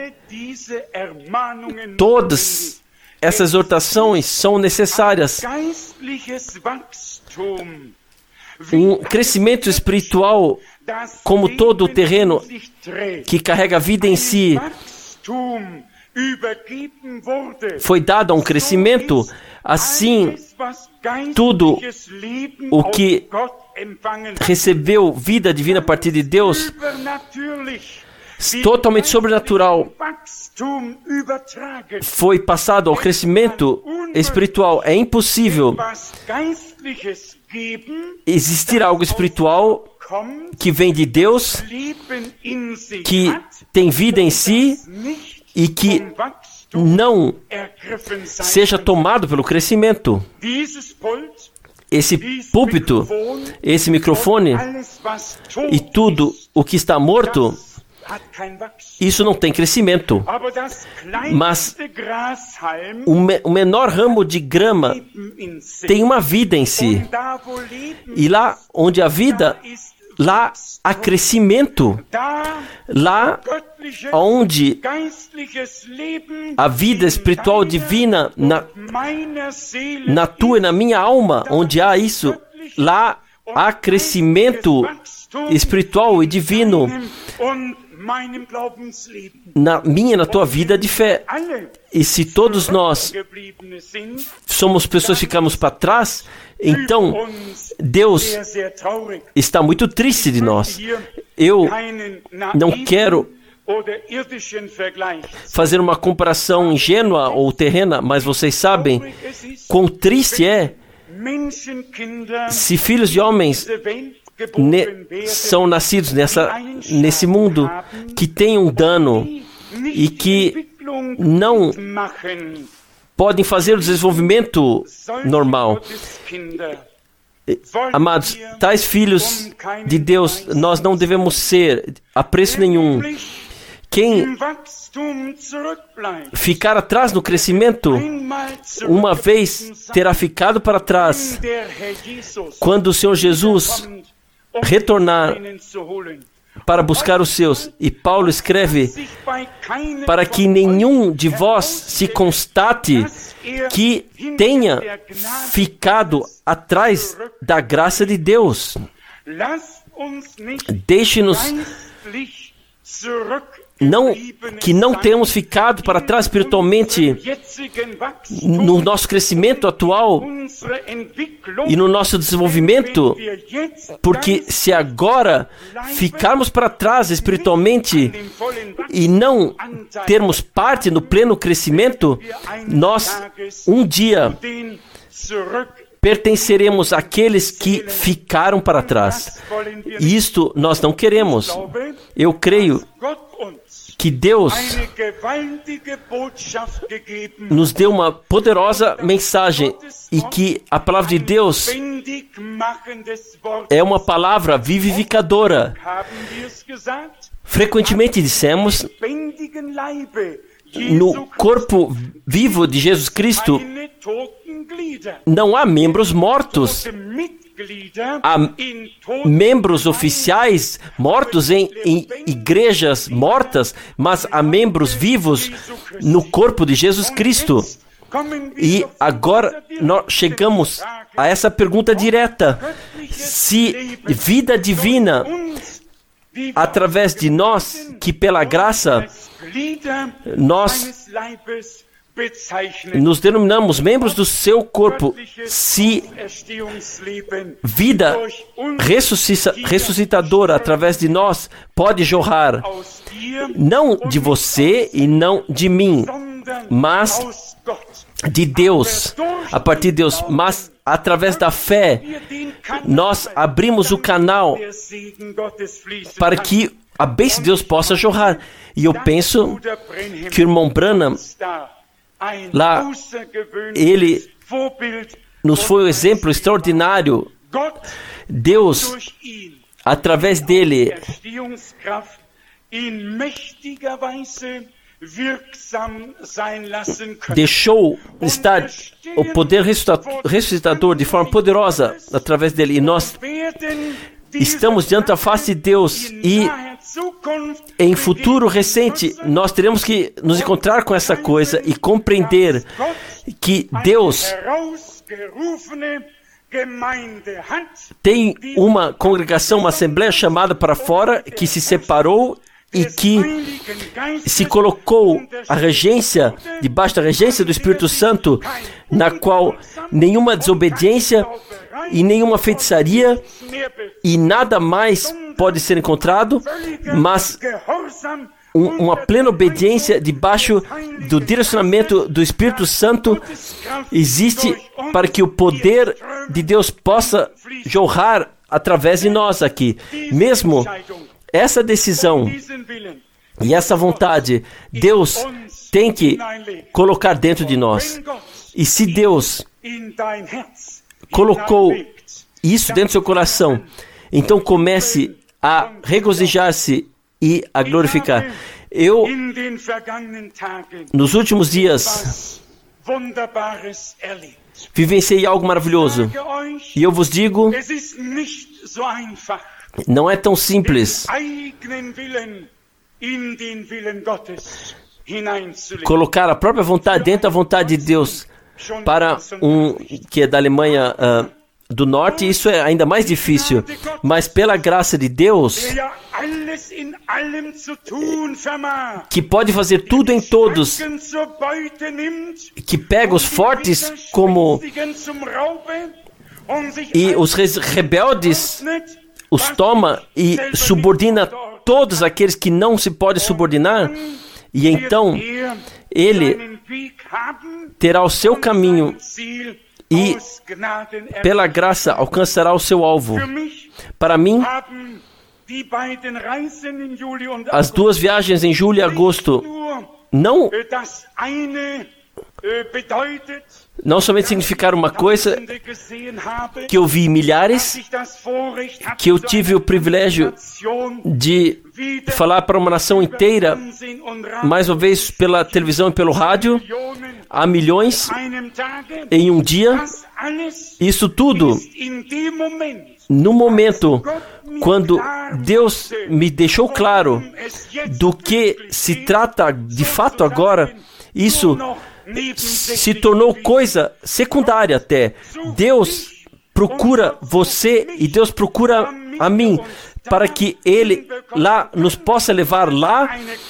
todas essas exortações são necessárias. Um crescimento espiritual, como todo o terreno que carrega a vida em si, foi dado a um crescimento. Assim, tudo o que recebeu vida divina a partir de Deus, totalmente sobrenatural, foi passado ao crescimento espiritual. É impossível existir algo espiritual que vem de Deus, que tem vida em si e que não seja tomado pelo crescimento. Esse púlpito, esse microfone e tudo o que está morto, isso não tem crescimento. Mas o, me, o menor ramo de grama tem uma vida em si. E lá onde há vida, lá há crescimento. Lá onde a vida espiritual divina na, na tua e na minha alma, onde há isso, lá há crescimento espiritual e divino. na minha e na tua vida de fé. E se todos nós somos pessoas que ficamos para trás, então Deus está muito triste de nós. Eu não quero fazer uma comparação ingênua ou terrena, mas vocês sabem quão triste é se filhos de homens ne- são nascidos nessa, nesse mundo que tem um dano e que não podem fazer o desenvolvimento normal. Amados, tais filhos de Deus, nós não devemos ser a preço nenhum. Quem ficar atrás no crescimento, uma vez terá ficado para trás, quando o Senhor Jesus retornar para buscar os seus. E Paulo escreve, para que nenhum de vós se constate que tenha ficado atrás da graça de Deus. Deixe-nos não, que não temos ficado para trás espiritualmente no nosso crescimento atual e no nosso desenvolvimento, porque se agora ficarmos para trás espiritualmente e não termos parte no pleno crescimento, nós um dia pertenceremos àqueles que ficaram para trás. E isto nós não queremos. Eu creio que Deus nos deu uma poderosa mensagem e que a palavra de Deus é uma palavra vivificadora. Frequentemente dissemos, no corpo vivo de Jesus Cristo não há membros mortos. Há membros oficiais mortos em, em igrejas mortas, mas há membros vivos no corpo de Jesus Cristo. E agora nós chegamos a essa pergunta direta: se vida divina através de nós, que pela graça nós nos denominamos membros do seu corpo, se vida ressuscita, ressuscitadora através de nós pode jorrar, não de você e não de mim, mas de Deus, a partir de Deus, mas através da fé, nós abrimos o canal para que a bênção de Deus possa jorrar. E eu penso que o irmão Branham, lá, ele nos foi um exemplo extraordinário. Deus, através dele, deixou estar o poder ressuscitador de forma poderosa através dele. E nós estamos diante da face de Deus e em futuro recente nós teremos que nos encontrar com essa coisa e compreender que Deus tem uma congregação, uma assembleia chamada para fora, que se separou e que se colocou a regência, debaixo da regência do Espírito Santo, na qual nenhuma desobediência e nenhuma feitiçaria e nada mais pode ser encontrado, mas um, uma plena obediência debaixo do direcionamento do Espírito Santo existe para que o poder de Deus possa jorrar através de nós aqui. Mesmo essa decisão e essa vontade, Deus tem que colocar dentro de nós. E se Deus colocou isso dentro do seu coração, então comece a regozijar-se e a glorificar. Eu, nos últimos dias, vivenciei algo maravilhoso. E eu vos digo, não é tão simples colocar a própria vontade dentro da vontade de Deus. Para um que é da Alemanha, uh, do norte, isso é ainda mais difícil. Mas pela graça de Deus, que pode fazer tudo em todos, que pega os fortes como e os rebeldes os toma e subordina todos aqueles que não se podem subordinar, e então ele terá o seu caminho e pela graça alcançará o seu alvo. Para mim, as duas viagens em julho e agosto não não somente significaram uma coisa, que eu vi milhares, que eu tive o privilégio de falar para uma nação inteira, mais uma vez pela televisão e pelo rádio, a milhões em um dia. Isso tudo no momento quando Deus me deixou claro do que se trata de fato agora. Isso se tornou coisa secundária até. Deus procura você e Deus procura a mim para que Ele lá nos possa levar lá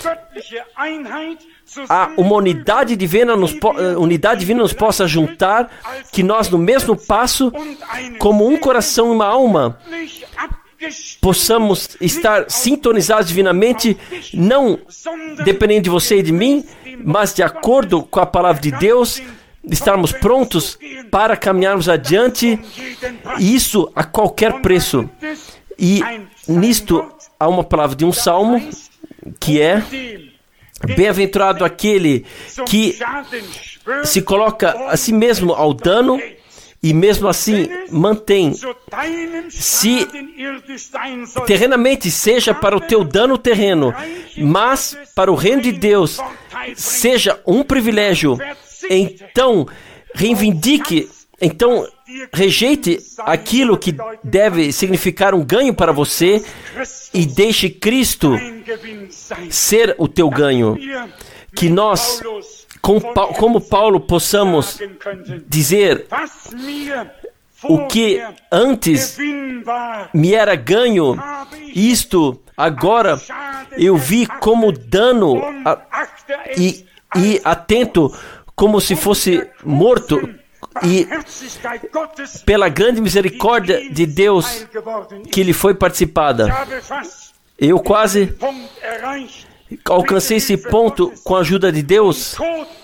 a uma unidade divina nos, unidade divina nos possa juntar, que nós no mesmo passo, como um coração e uma alma, possamos estar sintonizados divinamente, não dependendo de você e de mim, mas de acordo com a palavra de Deus, estarmos prontos para caminharmos adiante, isso a qualquer preço. E nisto há uma palavra de um salmo, que é: bem-aventurado aquele que se coloca a si mesmo ao dano e mesmo assim mantém. Se terrenamente seja para o teu dano terreno, mas para o reino de Deus seja um privilégio, então reivindique, então rejeite aquilo que deve significar um ganho para você e deixe Cristo ser o teu ganho. Que nós, como Paulo, possamos dizer: o que antes me era ganho, isto agora eu vi como dano a, e, e atento como se fosse morto, e pela grande misericórdia de Deus que lhe foi participada. Eu quase alcancei esse ponto com a ajuda de Deus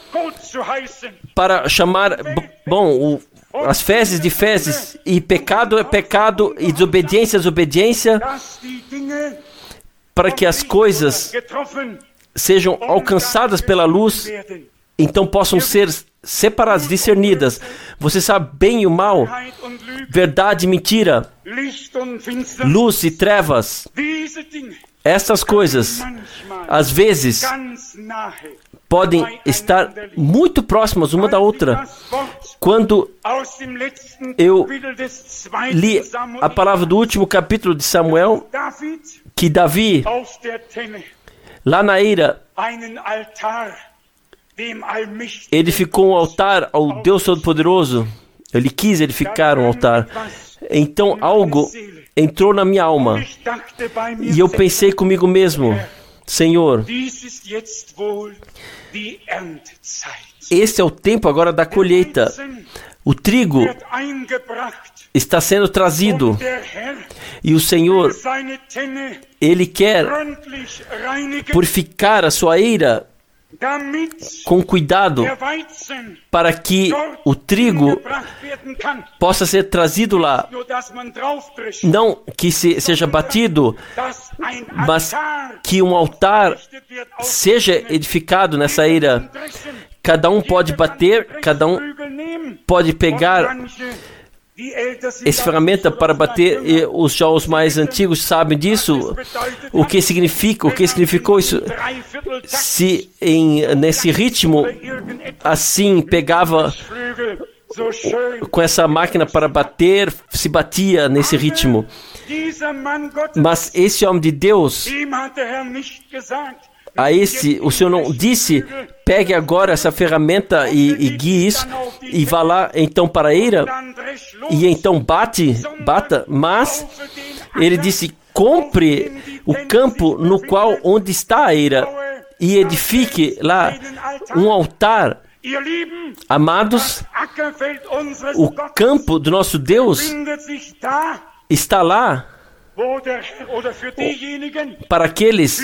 para chamar, bom, o, as fezes de fezes, e pecado é pecado, e desobediência é desobediência, para que as coisas sejam alcançadas pela luz, então possam ser separadas, discernidas. Você sabe bem e o mal, verdade e mentira, luz e trevas. Essas coisas, às vezes, podem estar muito próximas uma da outra. Quando eu li a palavra do último capítulo de Samuel, que Davi, lá na eira, ele ficou um altar ao Deus Todo-Poderoso. Ele quis edificar um altar. Então algo entrou na minha alma e eu pensei comigo mesmo: Senhor, esse é o tempo agora da colheita. O trigo está sendo trazido e o Senhor, Ele quer purificar a sua eira com cuidado, para que o trigo possa ser trazido lá, não que se, seja batido, mas que um altar seja edificado nessa eira. Cada um pode bater, cada um pode pegar essa ferramenta para bater, e os já os mais antigos sabem disso, o que significa, o que significou isso. Se em, nesse ritmo, assim, pegava com essa máquina para bater, se batia nesse ritmo. Mas esse homem de Deus, a esse, o Senhor não disse: pegue agora essa ferramenta e, e guie isso, e vá lá então para a eira e então bate, bata, mas ele disse: compre o campo no qual onde está a eira e edifique lá um altar. Amados, o campo do nosso Deus está lá para aqueles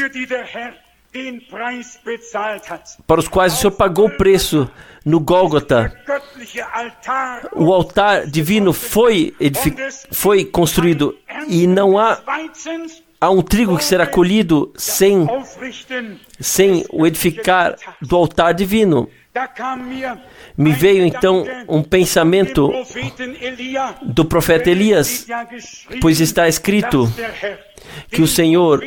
para os quais o Senhor pagou o preço no Gólgota. O altar divino foi, edific... foi construído e não há, há um trigo que será colhido sem, sem o edificar do altar divino. Me veio então um pensamento do profeta Elias, pois está escrito que o Senhor,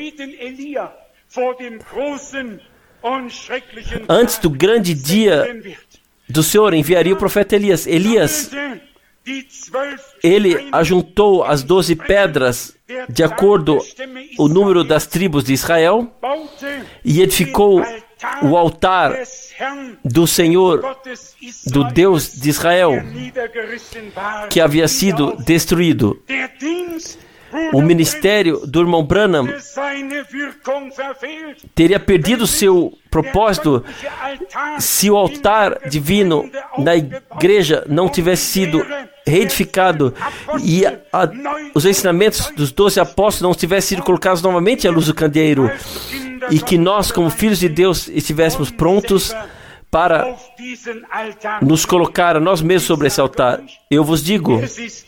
antes do grande dia do Senhor, enviaria o profeta Elias. Elias, ele ajuntou as doze pedras de acordo com o número das tribos de Israel e edificou o altar do Senhor, do Deus de Israel, que havia sido destruído. O ministério do irmão Branham teria perdido seu propósito se o altar divino na igreja não tivesse sido reedificado e a, os ensinamentos dos doze apóstolos não tivessem sido colocados novamente à luz do candeeiro, e que nós, como filhos de Deus, estivéssemos prontos para nos colocar a nós mesmos sobre esse altar. Eu vos digo,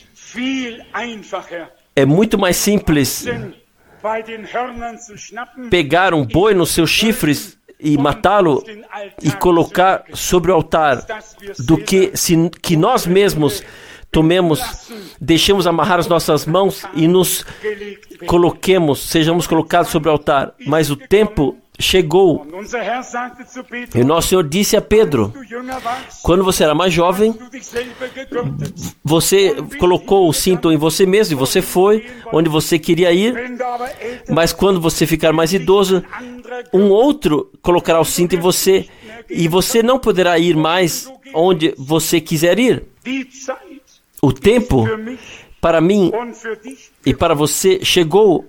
é muito mais simples pegar um boi nos seus chifres e matá-lo e colocar sobre o altar do que se que nós mesmos tomemos, deixemos amarrar as nossas mãos e nos coloquemos, sejamos colocados sobre o altar. Mas o tempo chegou. E o nosso Senhor disse a Pedro: quando você era mais jovem, você colocou o cinto em você mesmo e você foi onde você queria ir. Mas quando você ficar mais idoso, um outro colocará o cinto em você e você não poderá ir mais onde você quiser ir. O tempo para mim e para você chegou.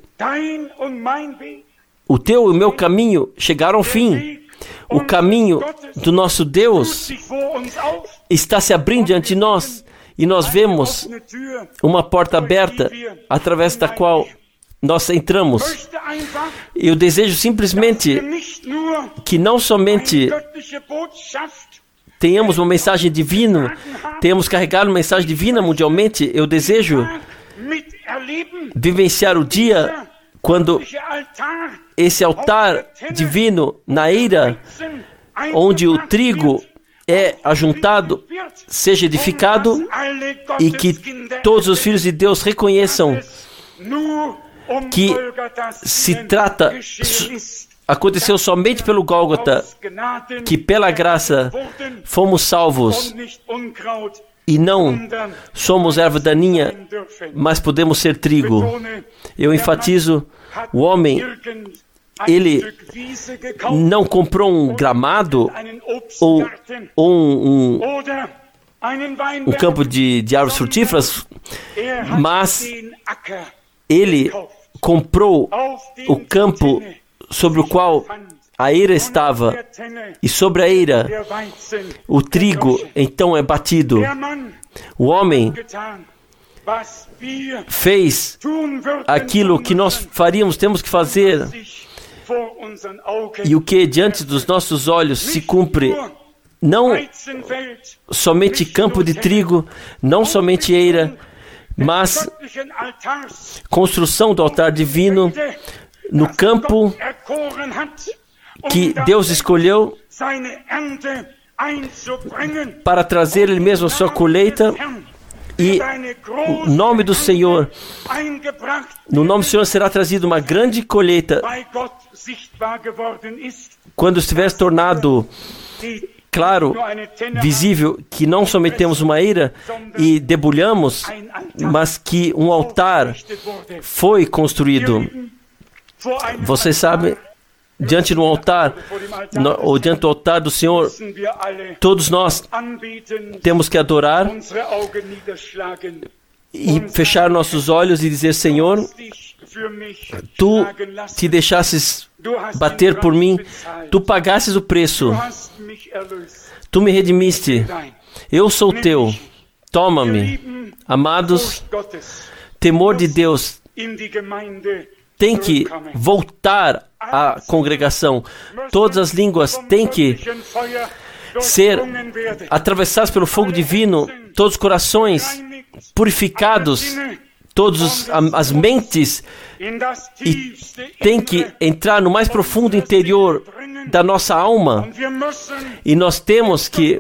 O teu e o meu caminho chegaram ao fim. O caminho do nosso Deus está se abrindo diante de nós e nós vemos uma porta aberta através da qual nós entramos. Eu desejo simplesmente que não somente tenhamos uma mensagem divina, tenhamos carregado uma mensagem divina mundialmente. Eu desejo vivenciar o dia quando esse altar divino na eira, onde o trigo é ajuntado, seja edificado e que todos os filhos de Deus reconheçam que se trata, aconteceu somente pelo Gólgota, que pela graça fomos salvos e não somos erva daninha, mas podemos ser trigo. Eu enfatizo, o homem, ele não comprou um gramado ou, ou um, um, um campo de, de árvores frutíferas, mas ele comprou o campo sobre o qual a eira estava, e sobre a eira o trigo então é batido. O homem fez aquilo que nós faríamos, temos que fazer, e o que diante dos nossos olhos se cumpre, não somente campo de trigo, não somente eira, mas construção do altar divino no campo que Deus escolheu para trazer Ele mesmo a sua colheita, e o nome do Senhor, no nome do Senhor será trazida uma grande colheita quando estiver tornado claro, visível, que não somente temos uma eira e debulhamos, mas que um altar foi construído. Você sabe, diante do altar, no, ou diante do altar do Senhor, todos nós temos que adorar e fechar nossos olhos e dizer: Senhor, Tu te deixasses bater por mim, Tu pagasses o preço, Tu me redimiste, eu sou Teu, toma-me. Amados, temor de Deus tem que voltar à congregação. Todas as línguas têm que ser atravessadas pelo fogo divino, todos os corações purificados, todas as mentes, e tem que entrar no mais profundo interior da nossa alma, e nós temos que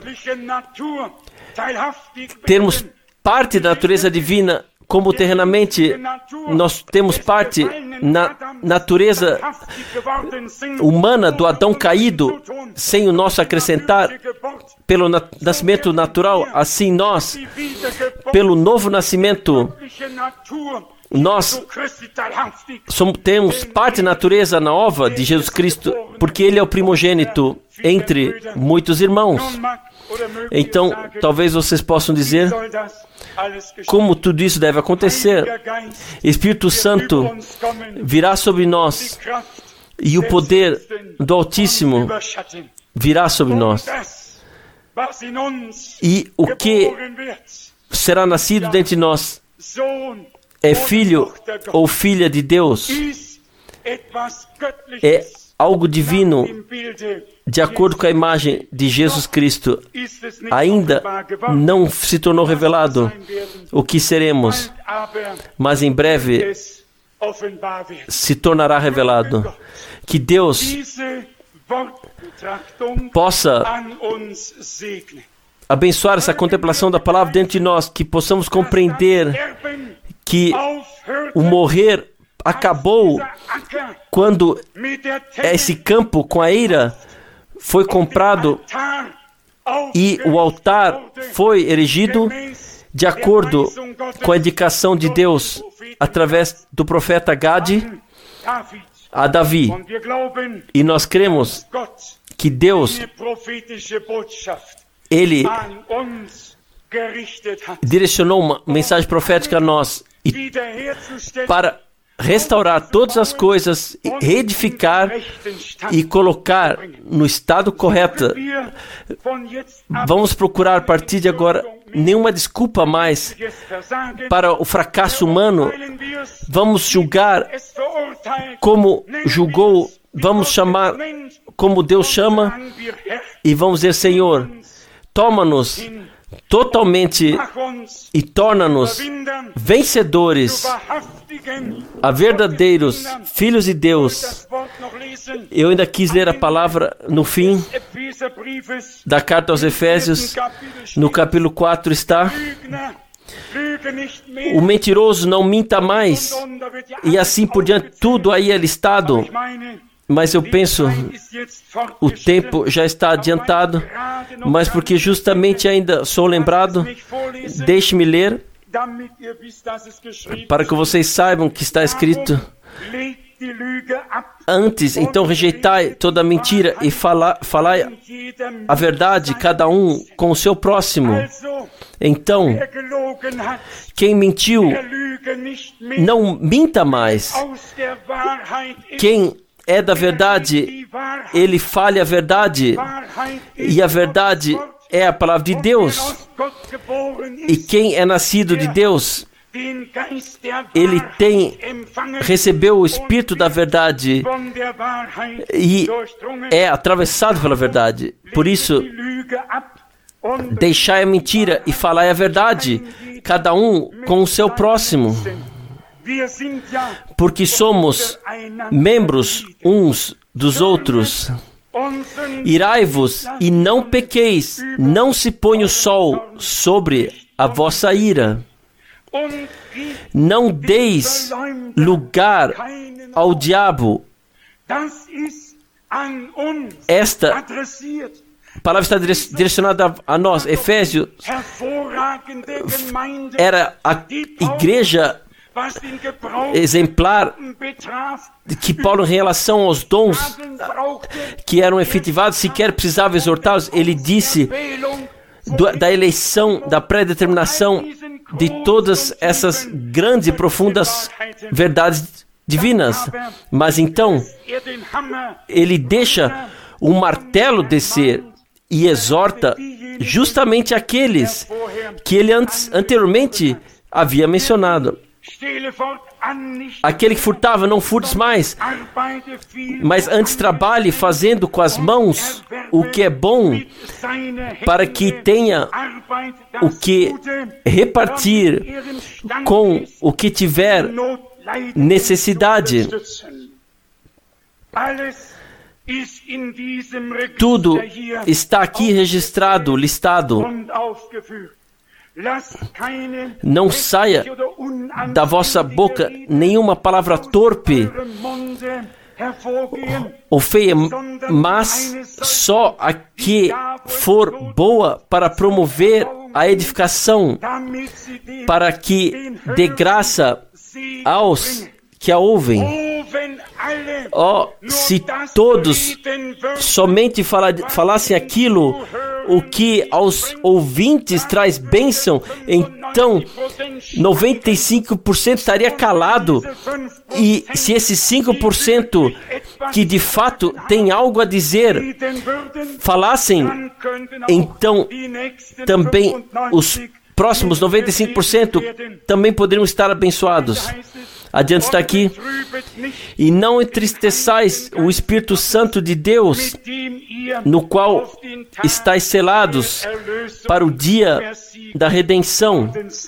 termos parte da natureza divina, como terrenamente nós temos parte na natureza humana do Adão caído, sem o nosso acrescentar, pelo nascimento natural. Assim nós, pelo novo nascimento, nós somos, temos parte da natureza nova de Jesus Cristo, porque Ele é o primogênito entre muitos irmãos. Então, talvez vocês possam dizer: como tudo isso deve acontecer? Espírito Santo virá sobre nós e o poder do Altíssimo virá sobre nós. E o que será nascido dentro de nós é filho ou filha de Deus. É algo divino, de acordo com a imagem de Jesus Cristo. Ainda não se tornou revelado o que seremos, mas em breve se tornará revelado. Que Deus possa abençoar essa contemplação da palavra dentro de nós, que possamos compreender que o morrer acabou quando esse campo com a eira foi comprado e o altar foi erigido de acordo com a indicação de Deus através do profeta Gade a Davi. E nós cremos que Deus, Ele direcionou uma mensagem profética a nós e para restaurar todas as coisas, reedificar e colocar no estado correto. Vamos procurar a partir de agora nenhuma desculpa mais para o fracasso humano. Vamos julgar como julgou, vamos chamar como Deus chama e vamos dizer: Senhor, toma-nos totalmente e torna-nos vencedores, a verdadeiros filhos de Deus. Eu ainda quis ler a palavra no fim da carta aos Efésios, no capítulo quatro está: o mentiroso não minta mais, e assim por diante, tudo aí é listado. Mas eu penso, o tempo já está adiantado, mas porque justamente ainda sou lembrado, deixe-me ler, para que vocês saibam que está escrito: antes, então, rejeitai toda mentira e fala, falai a verdade, cada um com o seu próximo. Então, quem mentiu, não minta mais. Quem é da verdade, ele fale a verdade, e a verdade é a palavra de Deus. E quem é nascido de Deus, ele tem, recebeu o Espírito da verdade e é atravessado pela verdade. Por isso, deixai a mentira e falai a verdade, cada um com o seu próximo. Porque somos membros uns dos outros. Irai-vos e não pequeis, não se ponha o sol sobre a vossa ira. Não deis lugar ao diabo. Esta palavra está direcionada a nós. Efésios era a igreja exemplar que Paulo, em relação aos dons que eram efetivados, sequer precisava exortá-los. Ele disse do, da eleição, da predeterminação de todas essas grandes e profundas verdades divinas. Mas então, ele deixa o martelo descer e exorta justamente aqueles que ele antes, anteriormente havia mencionado. Aquele que furtava, não furtes mais, mas antes trabalhe fazendo com as mãos o que é bom, para que tenha o que repartir com o que tiver necessidade. Tudo está aqui registrado, listado. Não saia da vossa boca nenhuma palavra torpe ou feia, mas só a que for boa para promover a edificação, para que dê graça aos que a ouvem. Oh, se todos somente fala, falassem aquilo o que aos ouvintes traz bênção, então noventa e cinco por cento estaria calado. E se esses cinco por cento que de fato tem algo a dizer falassem, então também os próximos noventa e cinco por cento também poderiam estar abençoados. Adiante está aqui: e não entristeçais o Espírito Santo de Deus, no qual estáis selados para o dia da redenção.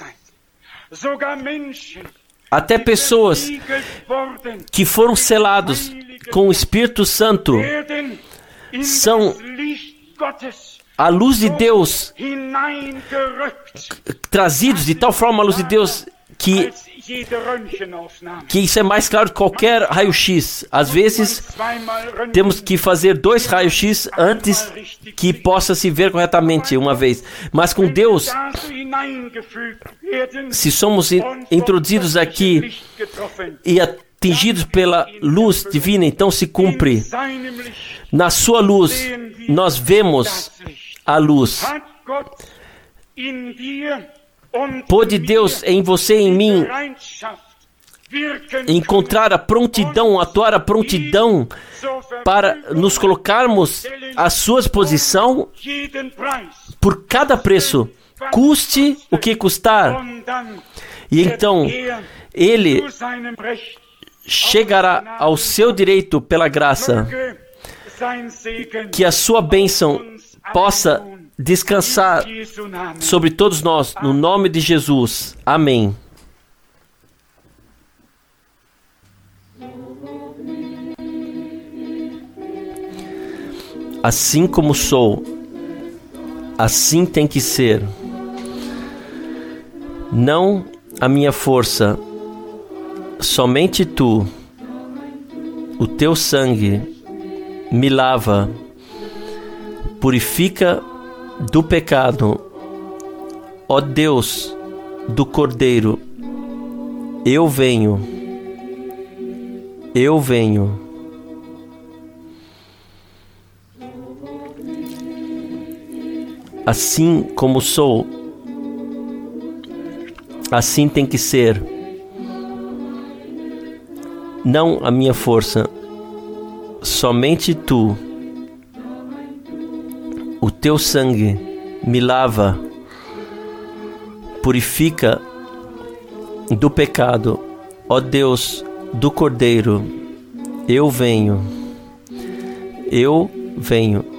Até pessoas que foram selados com o Espírito Santo são a luz de Deus, trazidos de tal forma a luz de Deus que que isso é mais claro que qualquer raio-x. Às vezes temos que fazer dois raios-x antes que possa se ver corretamente uma vez. Mas com Deus, se somos introduzidos aqui e atingidos pela luz divina, então se cumpre. Na sua luz nós vemos a luz. Pôde Deus em você e em mim encontrar a prontidão, atuar a prontidão para nos colocarmos à sua disposição por cada preço, custe o que custar. E então Ele chegará ao seu direito pela graça. Que a sua bênção possa descansar sobre todos nós, no nome de Jesus. Amém. Assim como sou, assim tem que ser. Não a minha força, somente tu. O teu sangue me lava, purifica do pecado. Ó Deus do Cordeiro, eu venho, eu venho. Assim como sou, assim tem que ser. Não a minha força, somente tu. O teu sangue me lava, purifica do pecado. Ó Deus do Cordeiro, eu venho, eu venho.